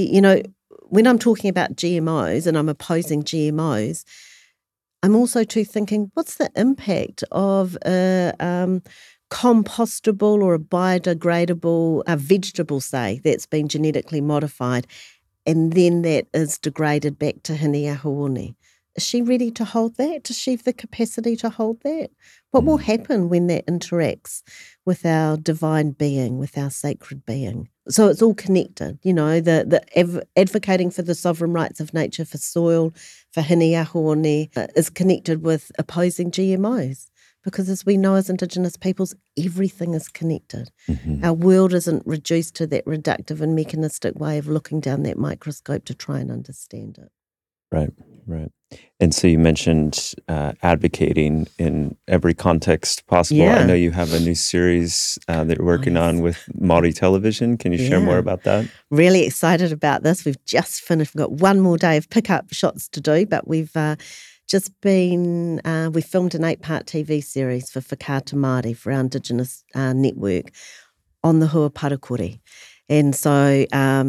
when I'm talking about GMOs and I'm opposing GMOs, I'm also too thinking, what's the impact of a compostable or a biodegradable vegetable, say, that's been genetically modified, and then that is degraded back to Hini Ahuone? Is she ready to hold that? Does she have the capacity to hold that? What will happen when that interacts with our divine being, with our sacred being? So it's all connected, the advocating for the sovereign rights of nature, for soil, for Hini Ahuone, is connected with opposing GMOs, because as we know as Indigenous peoples, everything is connected. Mm-hmm. Our world isn't reduced to that reductive and mechanistic way of looking down that microscope to try and understand it. Right, right. And so you mentioned advocating in every context possible. Yeah. I know you have a new series that you're working on with Māori television. Can you share more about that? Really excited about this. We've just finished. We've got one more day of pickup shots to do, but we've just been, we filmed an 8-part TV series for Whakaata Māori, for our Indigenous network, on the Huaparakore. And so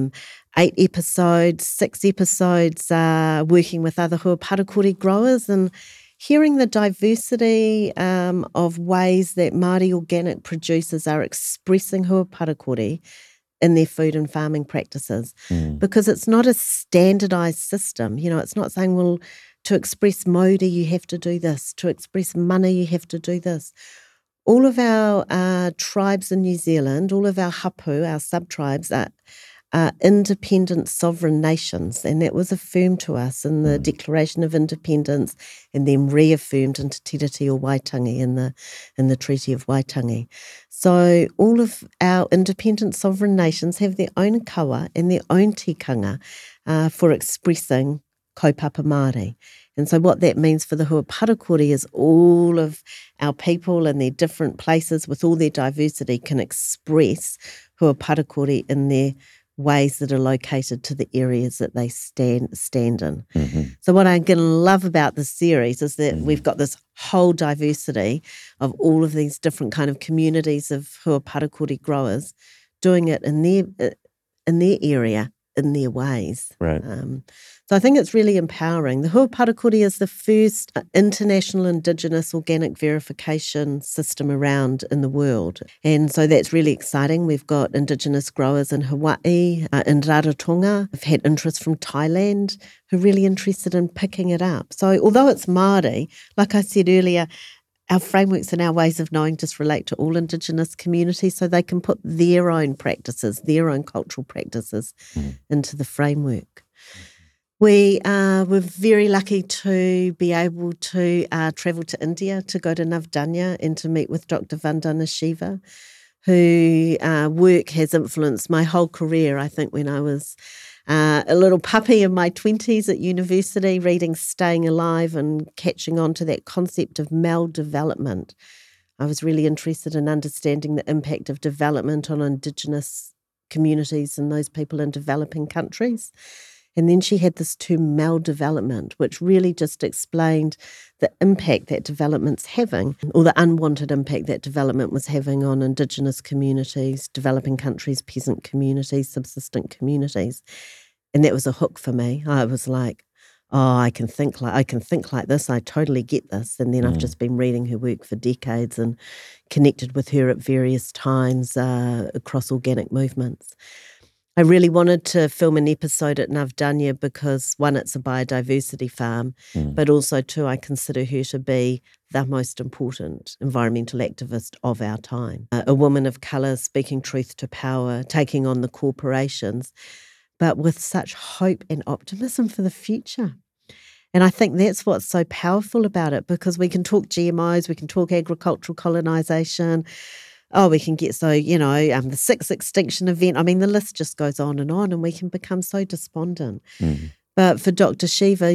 8 episodes, 6 episodes working with other Huaparakore growers and hearing the diversity of ways that Māori organic producers are expressing Huaparakore in their food and farming practices. Because it's not a standardised system. You know, it's not saying, well, to express Māori, you have to do this. To express mana, you have to do this. All of our tribes in New Zealand, all of our hapu, our sub-tribes, are independent sovereign nations, and that was affirmed to us in the Declaration of Independence and then reaffirmed into Te Reti o Waitangi in the Treaty of Waitangi. So all of our independent sovereign nations have their own kawa and their own tikanga for expressing kaupapa Māori. And so what that means for the Huaparakore is all of our people in their different places with all their diversity can express Huaparakore in their ways that are located to the areas that they stand in. Mm-hmm. So what I'm going to love about this series is that we've got this whole diversity of all of these different kind of communities of Huaparakore growers doing it in their area, in their ways. Right. So I think it's really empowering. The Huaparakore is the first international Indigenous organic verification system around in the world. And so that's really exciting. We've got Indigenous growers in Hawaii, in Rarotonga. We've had interest from Thailand who are really interested in picking it up. So although it's Māori, like I said earlier, our frameworks and our ways of knowing just relate to all Indigenous communities, so they can put their own practices, their own cultural practices into the framework. We were very lucky to be able to travel to India to go to Navdanya and to meet with Dr. Vandana Shiva, whose work has influenced my whole career. I think when I was a little puppy in my 20s at university, reading Staying Alive and catching on to that concept of maldevelopment, I was really interested in understanding the impact of development on Indigenous communities and those people in developing countries. And then she had this term maldevelopment, which really just explained the impact that development's having, or the unwanted impact that development was having on Indigenous communities, developing countries, peasant communities, subsistent communities. And that was a hook for me. I was like, oh, I can think like this. I totally get this. And then I've just been reading her work for decades and connected with her at various times across organic movements. I really wanted to film an episode at Navdanya because, one, it's a biodiversity farm, but also, two, I consider her to be the most important environmental activist of our time. A woman of colour speaking truth to power, taking on the corporations, but with such hope and optimism for the future. And I think that's what's so powerful about it, because we can talk GMOs, we can talk agricultural colonisation. Oh, we can get the sixth extinction event. I mean, the list just goes on, and we can become so despondent. But for Dr. Shiva,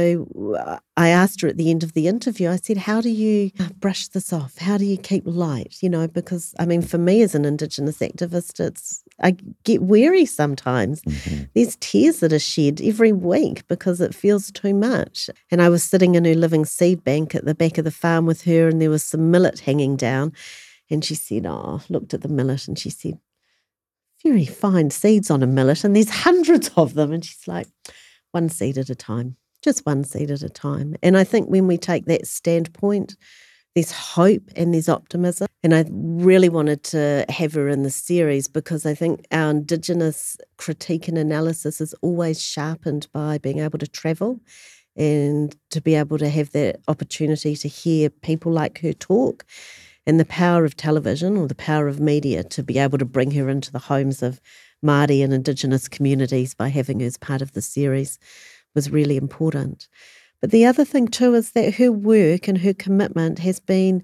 I asked her at the end of the interview, I said, how do you brush this off? How do you keep light? Because, I mean, for me as an Indigenous activist, I get weary sometimes. There's tears that are shed every week because it feels too much. And I was sitting in her living seed bank at the back of the farm with her, and there was some millet hanging down. And she said, looked at the millet and she said, very fine seeds on a millet, and there's hundreds of them. And she's like, one seed at a time, just one seed at a time. And I think when we take that standpoint, there's hope and there's optimism. And I really wanted to have her in the series because I think our Indigenous critique and analysis is always sharpened by being able to travel and to be able to have that opportunity to hear people like her talk. And the power of television or the power of media to be able to bring her into the homes of Māori and Indigenous communities by having her as part of the series was really important. But the other thing too is that her work and her commitment has been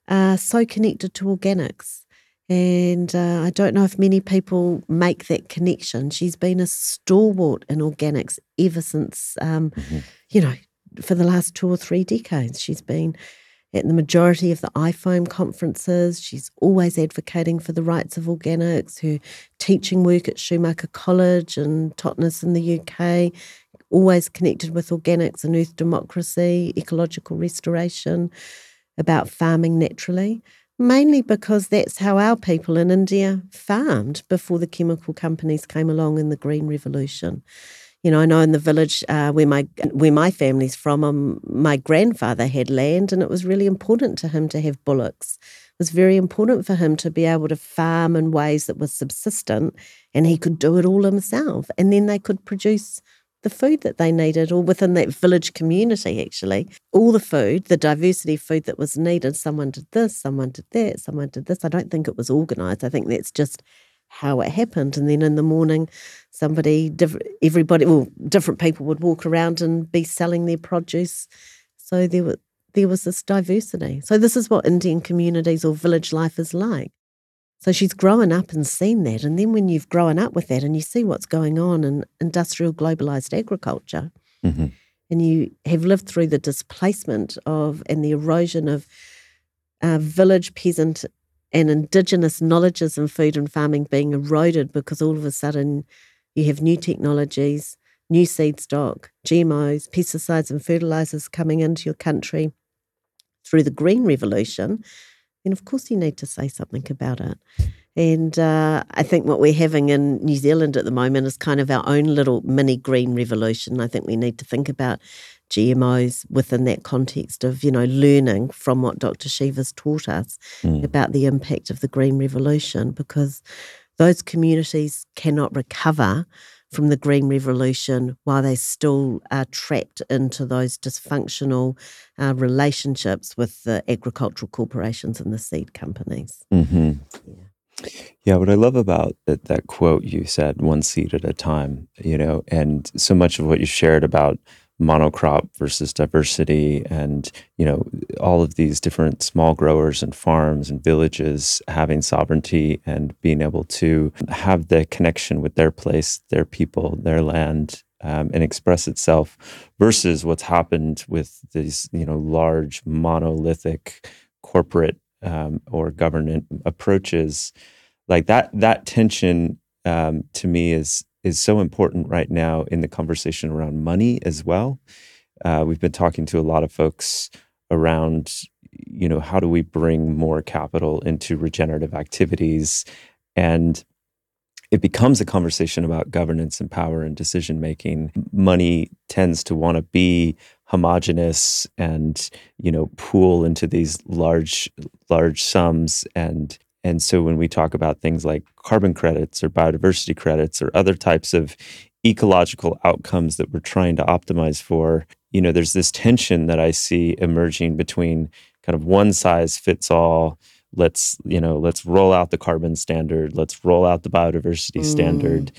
so connected to organics. And I don't know if many people make that connection. She's been a stalwart in organics ever since, for the last 2 or 3 decades. She's been at the majority of the IFOAM conferences. She's always advocating for the rights of organics. Her teaching work at Schumacher College and Totnes in the UK, always connected with organics and earth democracy, ecological restoration, about farming naturally. Mainly because that's how our people in India farmed before the chemical companies came along in the Green Revolution. I know in the village where my family's from, my grandfather had land, and it was really important to him to have bullocks. It was very important for him to be able to farm in ways that were subsistent, and he could do it all himself. And then they could produce the food that they needed, or within that village community, actually. All the food, the diversity of food that was needed, someone did this, someone did that, someone did this. I don't think it was organised. I think that's just how it happened. And then in the morning, different people would walk around and be selling their produce. So there was this diversity. So this is what Indian communities or village life is like. So she's grown up and seen that. And then when you've grown up with that and you see what's going on in industrial globalized agriculture, and you have lived through the displacement and the erosion of village, peasant and indigenous knowledges in food and farming being eroded because all of a sudden you have new technologies, new seed stock, GMOs, pesticides and fertilizers coming into your country through the Green Revolution, then of course you need to say something about it. And I think what we're having in New Zealand at the moment is kind of our own little mini green revolution. I think we need to think about GMOs within that context of, learning from what Dr. Shiva's taught us about the impact of the green revolution, because those communities cannot recover from the Green Revolution while they still are trapped into those dysfunctional relationships with the agricultural corporations and the seed companies. Mm-hmm. Yeah, what I love about that quote you said, one seed at a time, and so much of what you shared about monocrop versus diversity and, all of these different small growers and farms and villages having sovereignty and being able to have the connection with their place, their people, their land, and express itself versus what's happened with these, large monolithic corporate or government approaches. Like that tension to me is so important right now in the conversation around money as well. We've been talking to a lot of folks around, how do we bring more capital into regenerative activities? And it becomes a conversation about governance and power and decision making. Money tends to want to be homogenous and, pool into these large sums. And so when we talk about things like carbon credits or biodiversity credits or other types of ecological outcomes that we're trying to optimize for, there's this tension that I see emerging between kind of one size fits all. Let's roll out the carbon standard. Let's roll out the biodiversity standard.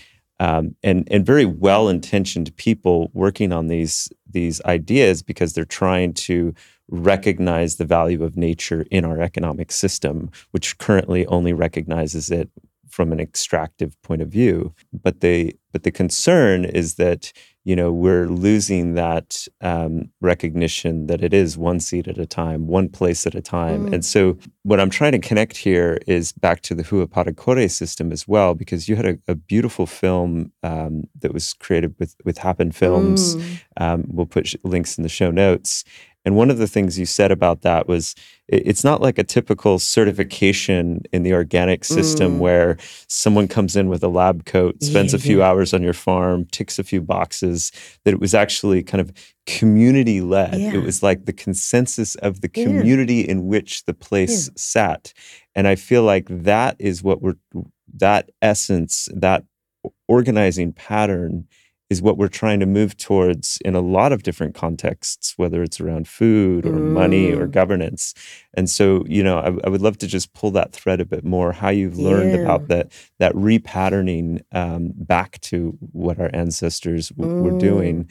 And very well-intentioned people working on these ideas because they're trying to recognize the value of nature in our economic system, which currently only recognizes it from an extractive point of view. But the concern is that we're losing that recognition that it is one seed at a time, one place at a time. And so what I'm trying to connect here is back to the Huaparakore system as well, because you had a beautiful film that was created with Happen Films. We'll put links in the show notes. And one of the things you said about that was it's not like a typical certification in the organic system where someone comes in with a lab coat, spends a few hours on your farm, ticks a few boxes, that it was actually kind of community-led. It was like the consensus of the community in which the place sat. And I feel like that is that essence, that organizing pattern is what we're trying to move towards in a lot of different contexts, whether it's around food or money or governance. And so, I would love to just pull that thread a bit more, how you've learned about that repatterning back to what our ancestors were doing.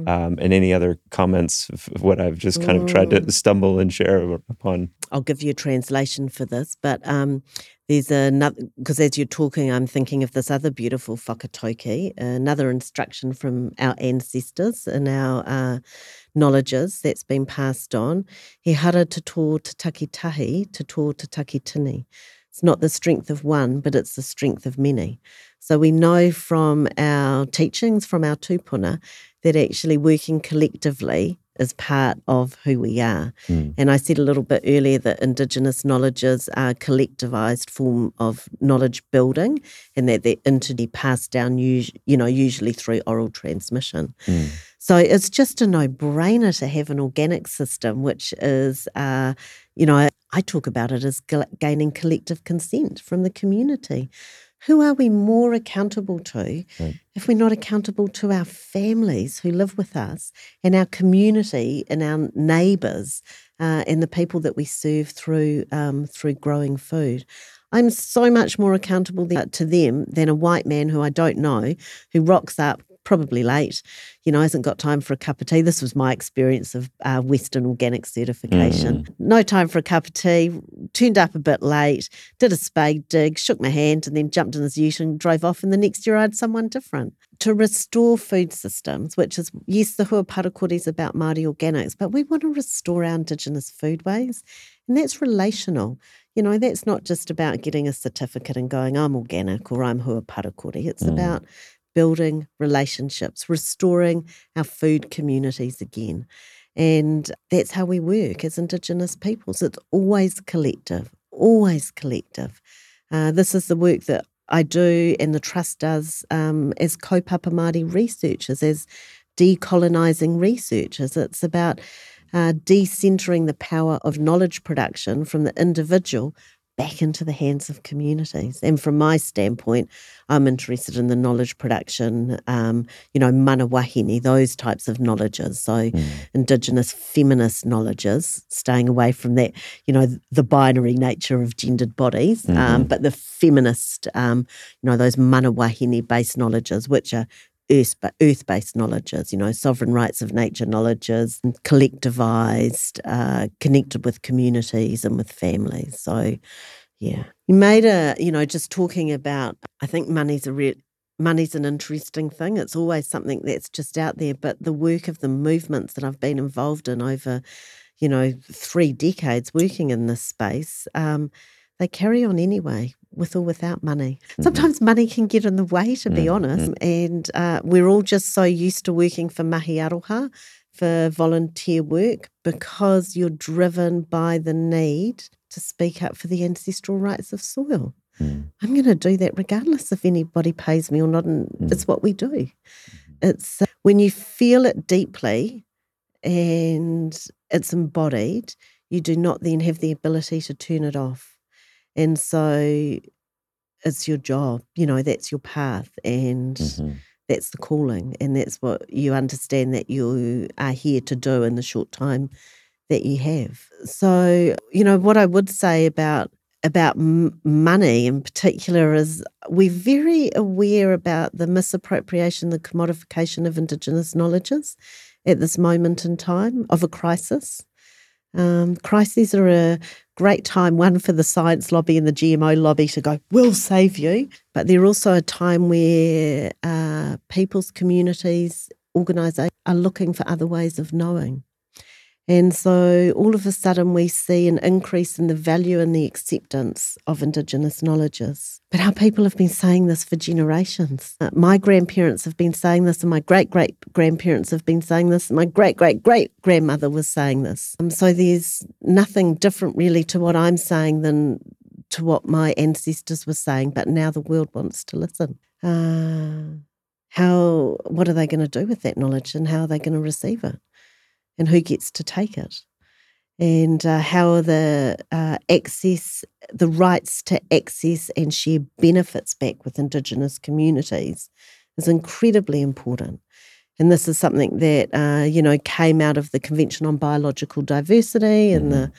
And any other comments of what I've just kind of tried to stumble and share upon? I'll give you a translation for this, but there's another, because as you're talking, I'm thinking of this other beautiful whakatauki, another instruction from our ancestors and our knowledges that's been passed on. He hara te tō te takitahi, te tō te takitini. It's not the strength of one, but it's the strength of many. So we know from our teachings, from our tūpuna, that actually working collectively is part of who we are. And I said a little bit earlier that Indigenous knowledges are a collectivised form of knowledge building, and that they're passed down, usually through oral transmission. So it's just a no-brainer to have an organic system, which is, I talk about it as gaining collective consent from the community. Who are we more accountable to if we're not accountable to our families who live with us and our community and our neighbours and the people that we serve through growing food? I'm so much more accountable to them than a white man who I don't know, who rocks up probably late, hasn't got time for a cup of tea. This was my experience of Western Organic certification. No time for a cup of tea, turned up a bit late, did a spade dig, shook my hand, and then jumped in his ute and drove off, and the next year I had someone different. To restore food systems, which is, yes, the Huaparakore is about Māori organics, but we want to restore our Indigenous foodways, and that's relational. That's not just about getting a certificate and going, I'm organic or I'm Huaparakore. It's about building relationships, restoring our food communities again. And that's how we work as Indigenous peoples. It's always collective, always collective. This is the work that I do and the Trust does as kaupapa Māori researchers, as decolonising researchers. It's about decentering the power of knowledge production from the individual back into the hands of communities. And from my standpoint, I'm interested in the knowledge production, mana wahine, those types of knowledges. So Indigenous feminist knowledges, staying away from that, the binary nature of gendered bodies, but the feminist, those mana wahine-based knowledges, which are earth-based knowledges, sovereign rights of nature knowledges, collectivised, connected with communities and with families. So, yeah. You made just talking about, I think money's an interesting thing. It's always something that's just out there, but the work of the movements that I've been involved in over, 3 decades working in this space, they carry on anyway, with or without money. Sometimes money can get in the way, to be honest, and we're all just so used to working for mahi aroha, for volunteer work, because you're driven by the need to speak up for the ancestral rights of soil. I'm going to do that regardless if anybody pays me or not, and it's what we do. It's when you feel it deeply and it's embodied, you do not then have the ability to turn it off. And so it's your job, that's your path, and that's the calling, and that's what you understand that you are here to do in the short time that you have. So, what I would say about money in particular is we're very aware about the misappropriation, the commodification of Indigenous knowledges at this moment in time of a crisis. Crises are a great time, one for the science lobby and the GMO lobby to go, we'll save you. But they're also a time where people's communities, organisations are looking for other ways of knowing. And so all of a sudden we see an increase in the value and the acceptance of Indigenous knowledges. But our people have been saying this for generations. My grandparents have been saying this, and my great-great-grandparents have been saying this, and my great-great-great-grandmother was saying this. So there's nothing different really to what I'm saying than to what my ancestors were saying, but now the world wants to listen. What are they going to do with that knowledge, and how are they going to receive it? And who gets to take it? And how are the rights to access and share benefits back with Indigenous communities is incredibly important. And this is something that, came out of the Convention on Biological Diversity and the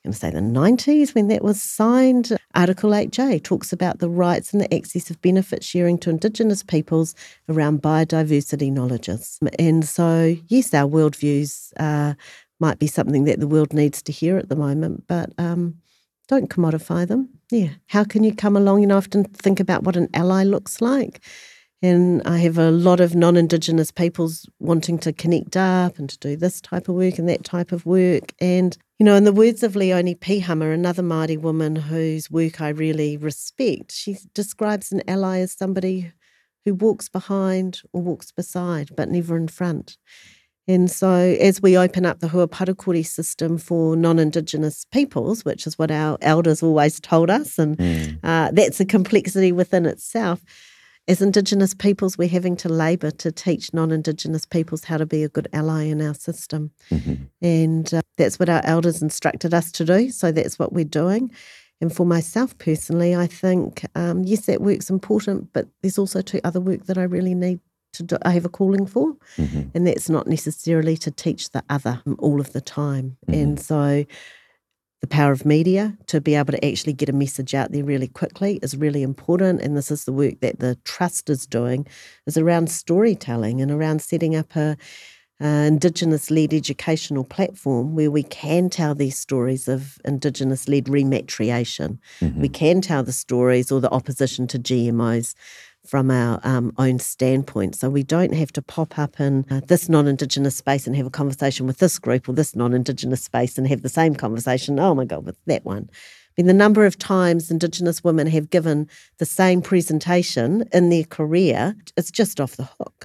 going to say the 90s when that was signed. Article 8J talks about the rights and the access of benefit sharing to Indigenous peoples around biodiversity knowledges. And so, yes, our worldviews might be something that the world needs to hear at the moment, but don't commodify them. Yeah. How can you come along? I often think about what an ally looks like. And I have a lot of non-Indigenous peoples wanting to connect up and to do this type of work and that type of work. And, in the words of Leonie Pihama, another Māori woman whose work I really respect, she describes an ally as somebody who walks behind or walks beside, but never in front. And so as we open up the Huaparakore system for non-Indigenous peoples, which is what our elders always told us, and that's a complexity within itself, as Indigenous peoples, we're having to labour to teach non-Indigenous peoples how to be a good ally in our system. Mm-hmm. And that's what our elders instructed us to do, so that's what we're doing. And for myself personally, I think, yes, that work's important, but there's also two other work that I really need to do, I have a calling for, and that's not necessarily to teach the other all of the time. And so the power of media to be able to actually get a message out there really quickly is really important, and this is the work that the Trust is doing, is around storytelling and around setting up a Indigenous-led educational platform where we can tell these stories of Indigenous-led rematriation. We can tell the stories or the opposition to GMOs from our own standpoint. So we don't have to pop up in this non-Indigenous space and have a conversation with this group, or this non-Indigenous space and have the same conversation, oh my God, with that one. I mean, the number of times Indigenous women have given the same presentation in their career, it's just off the hook.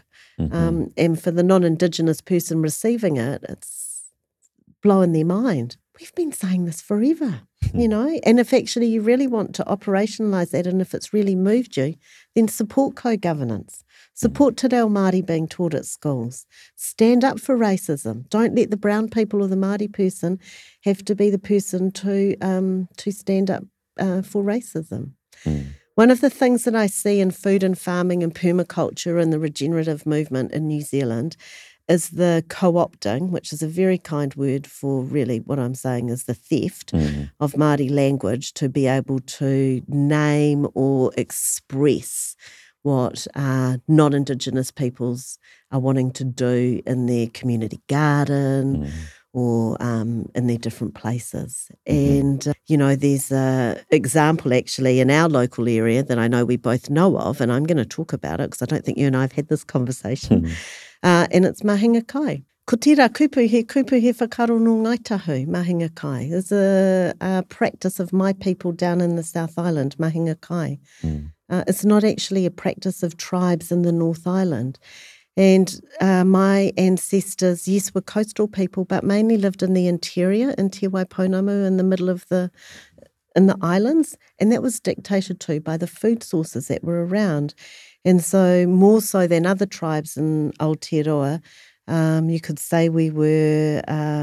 And for the non-Indigenous person receiving it, it's blowing their mind. We've been saying this forever, and if actually you really want to operationalise that, and if it's really moved you, then support co-governance, support Te Reo Māori being taught at schools, stand up for racism. Don't let the brown people or the Māori person have to be the person to stand up for racism. One of the things that I see in food and farming and permaculture and the regenerative movement in New Zealand is the co-opting, which is a very kind word for really what I'm saying is the theft of Māori language to be able to name or express what non-Indigenous peoples are wanting to do in their community garden or in their different places. And, there's an example actually in our local area that I know we both know of, and I'm going to talk about it because I don't think you and I have had this conversation. And it's mahinga kai. Ko tērā kupu he whakaro no Ngaitahu, mahinga kai. There's a practice of my people down in the South Island, mahinga kai. It's not actually a practice of tribes in the North Island. And my ancestors, yes, were coastal people, but mainly lived in the interior, in Te Waipounamu, in the middle of in the islands, and that was dictated to by the food sources that were around. And so more so than other tribes in Aotearoa, you could say we were,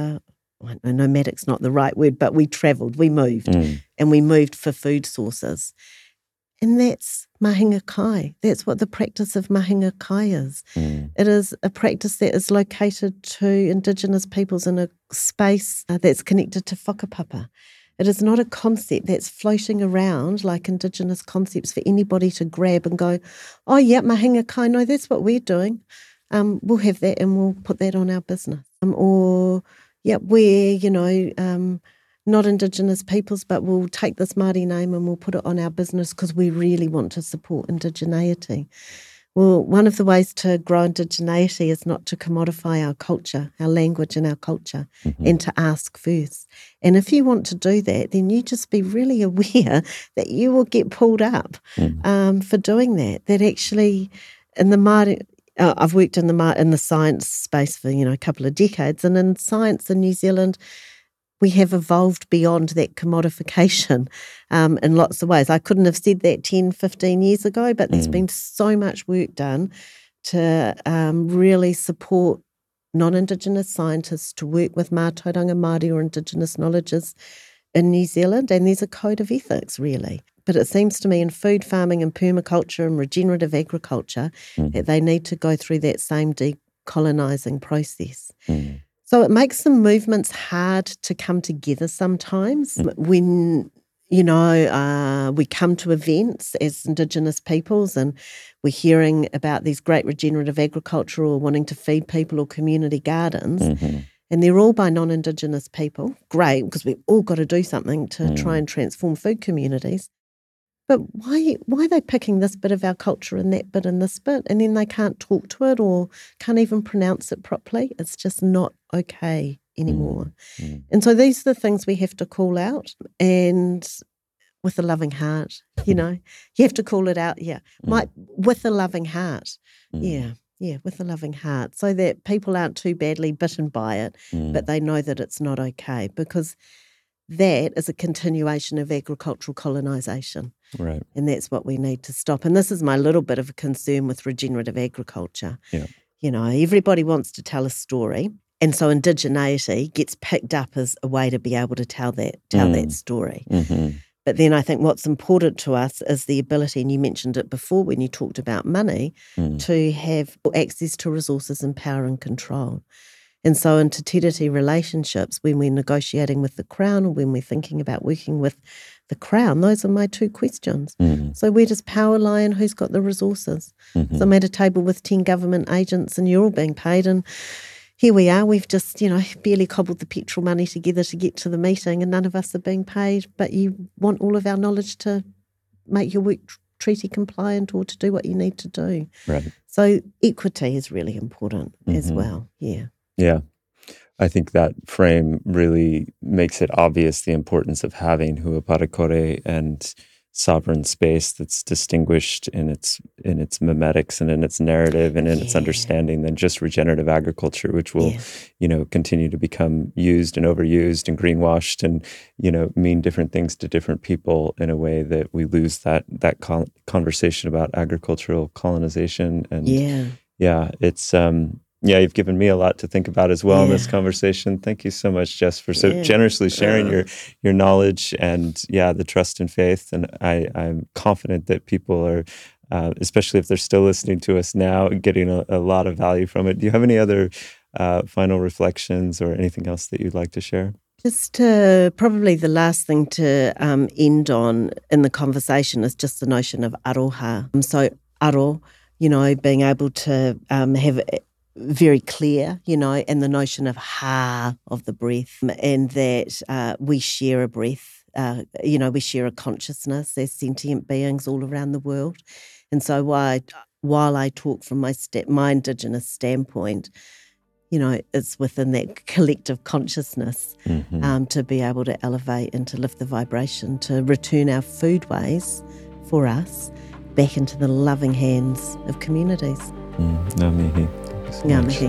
nomadic's not the right word, but we travelled, we moved, and we moved for food sources. And that's mahinga kai. That's what the practice of mahinga kai is. It is a practice that is located to Indigenous peoples in a space that's connected to whakapapa. It is not a concept that's floating around like Indigenous concepts for anybody to grab and go, oh, yeah, mahinga kai, no, that's what we're doing. We'll have that and we'll put that on our business. We're, not Indigenous peoples, but we'll take this Māori name and we'll put it on our business because we really want to support indigeneity. Well, one of the ways to grow indigeneity is not to commodify our culture, our language and our culture, and to ask first. And if you want to do that, then you just be really aware that you will get pulled up for doing that. That actually, in the Māori, I've worked in the science space for a couple of decades, and in science in New Zealand, we have evolved beyond that commodification in lots of ways. I couldn't have said that 10, 15 years ago, but there's been so much work done to really support non-Indigenous scientists to work with Mātauranga Māori or Indigenous knowledges in New Zealand, and there's a code of ethics, really. But it seems to me in food farming and permaculture and regenerative agriculture that they need to go through that same decolonising process. So it makes the movements hard to come together sometimes when, we come to events as Indigenous peoples and we're hearing about these great regenerative agriculture or wanting to feed people or community gardens. And they're all by non-Indigenous people. Great, because we've all got to do something to try and transform food communities. But why are they picking this bit of our culture and that bit and this bit, and then they can't talk to it or can't even pronounce it properly? It's just not okay anymore. And so these are the things we have to call out, and with a loving heart, you have to call it out, with a loving heart, with a loving heart, so that people aren't too badly bitten by it, but they know that it's not okay, because that is a continuation of agricultural colonisation. Right. And that's what we need to stop. And this is my little bit of a concern with regenerative agriculture. Yeah. Everybody wants to tell a story. And so indigeneity gets picked up as a way to be able to tell that story. But then I think what's important to us is the ability, and you mentioned it before when you talked about money, to have access to resources and power and control. And so in Te Tiriti relationships, when we're negotiating with the Crown or when we're thinking about working with the Crown, those are my two questions. So where does power lie and who's got the resources? So I'm at a table with 10 government agents and you're all being paid, and here we are, we've just, barely cobbled the petrol money together to get to the meeting, and none of us are being paid, but you want all of our knowledge to make your work treaty compliant or to do what you need to do. Right. So equity is really important as well, yeah. Yeah. I think that frame really makes it obvious the importance of having Huaparakore and sovereign space that's distinguished in its memetics and in its narrative and in its understanding than just regenerative agriculture, which will, continue to become used and overused and greenwashed and, mean different things to different people in a way that we lose that conversation about agricultural colonization. And it's you've given me a lot to think about as well in this conversation. Thank you so much, Jess, for so generously sharing your knowledge and the trust and faith. And I'm confident that people are, especially if they're still listening to us now, getting a lot of value from it. Do you have any other final reflections or anything else that you'd like to share? Just probably the last thing to end on in the conversation is just the notion of aroha. So aro, being able to have very clear, and the notion of ha, of the breath, and that we share a breath, we share a consciousness as sentient beings all around the world. And so while I talk from my Indigenous standpoint, it's within that collective consciousness to be able to elevate and to lift the vibration, to return our foodways for us back into the loving hands of communities. Ngā mihi. Ngā mihi.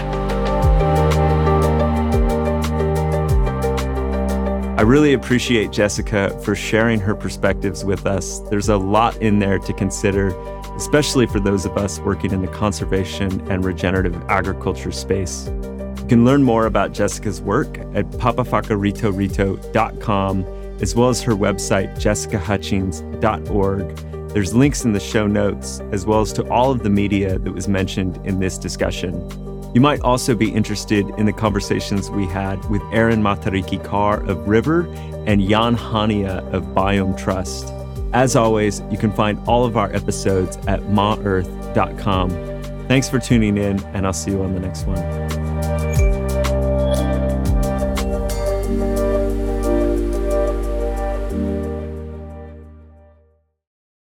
I really appreciate Jessica for sharing her perspectives with us. There's a lot in there to consider, especially for those of us working in the conservation and regenerative agriculture space. You can learn more about Jessica's work at papawhakarito.com, as well as her website, jessicahutchings.org. There's links in the show notes, as well as to all of the media that was mentioned in this discussion. You might also be interested in the conversations we had with Aaron Matariki Carr of River and Jan Hania of Biome Trust. As always, you can find all of our episodes at maearth.com. Thanks for tuning in, and I'll see you on the next one.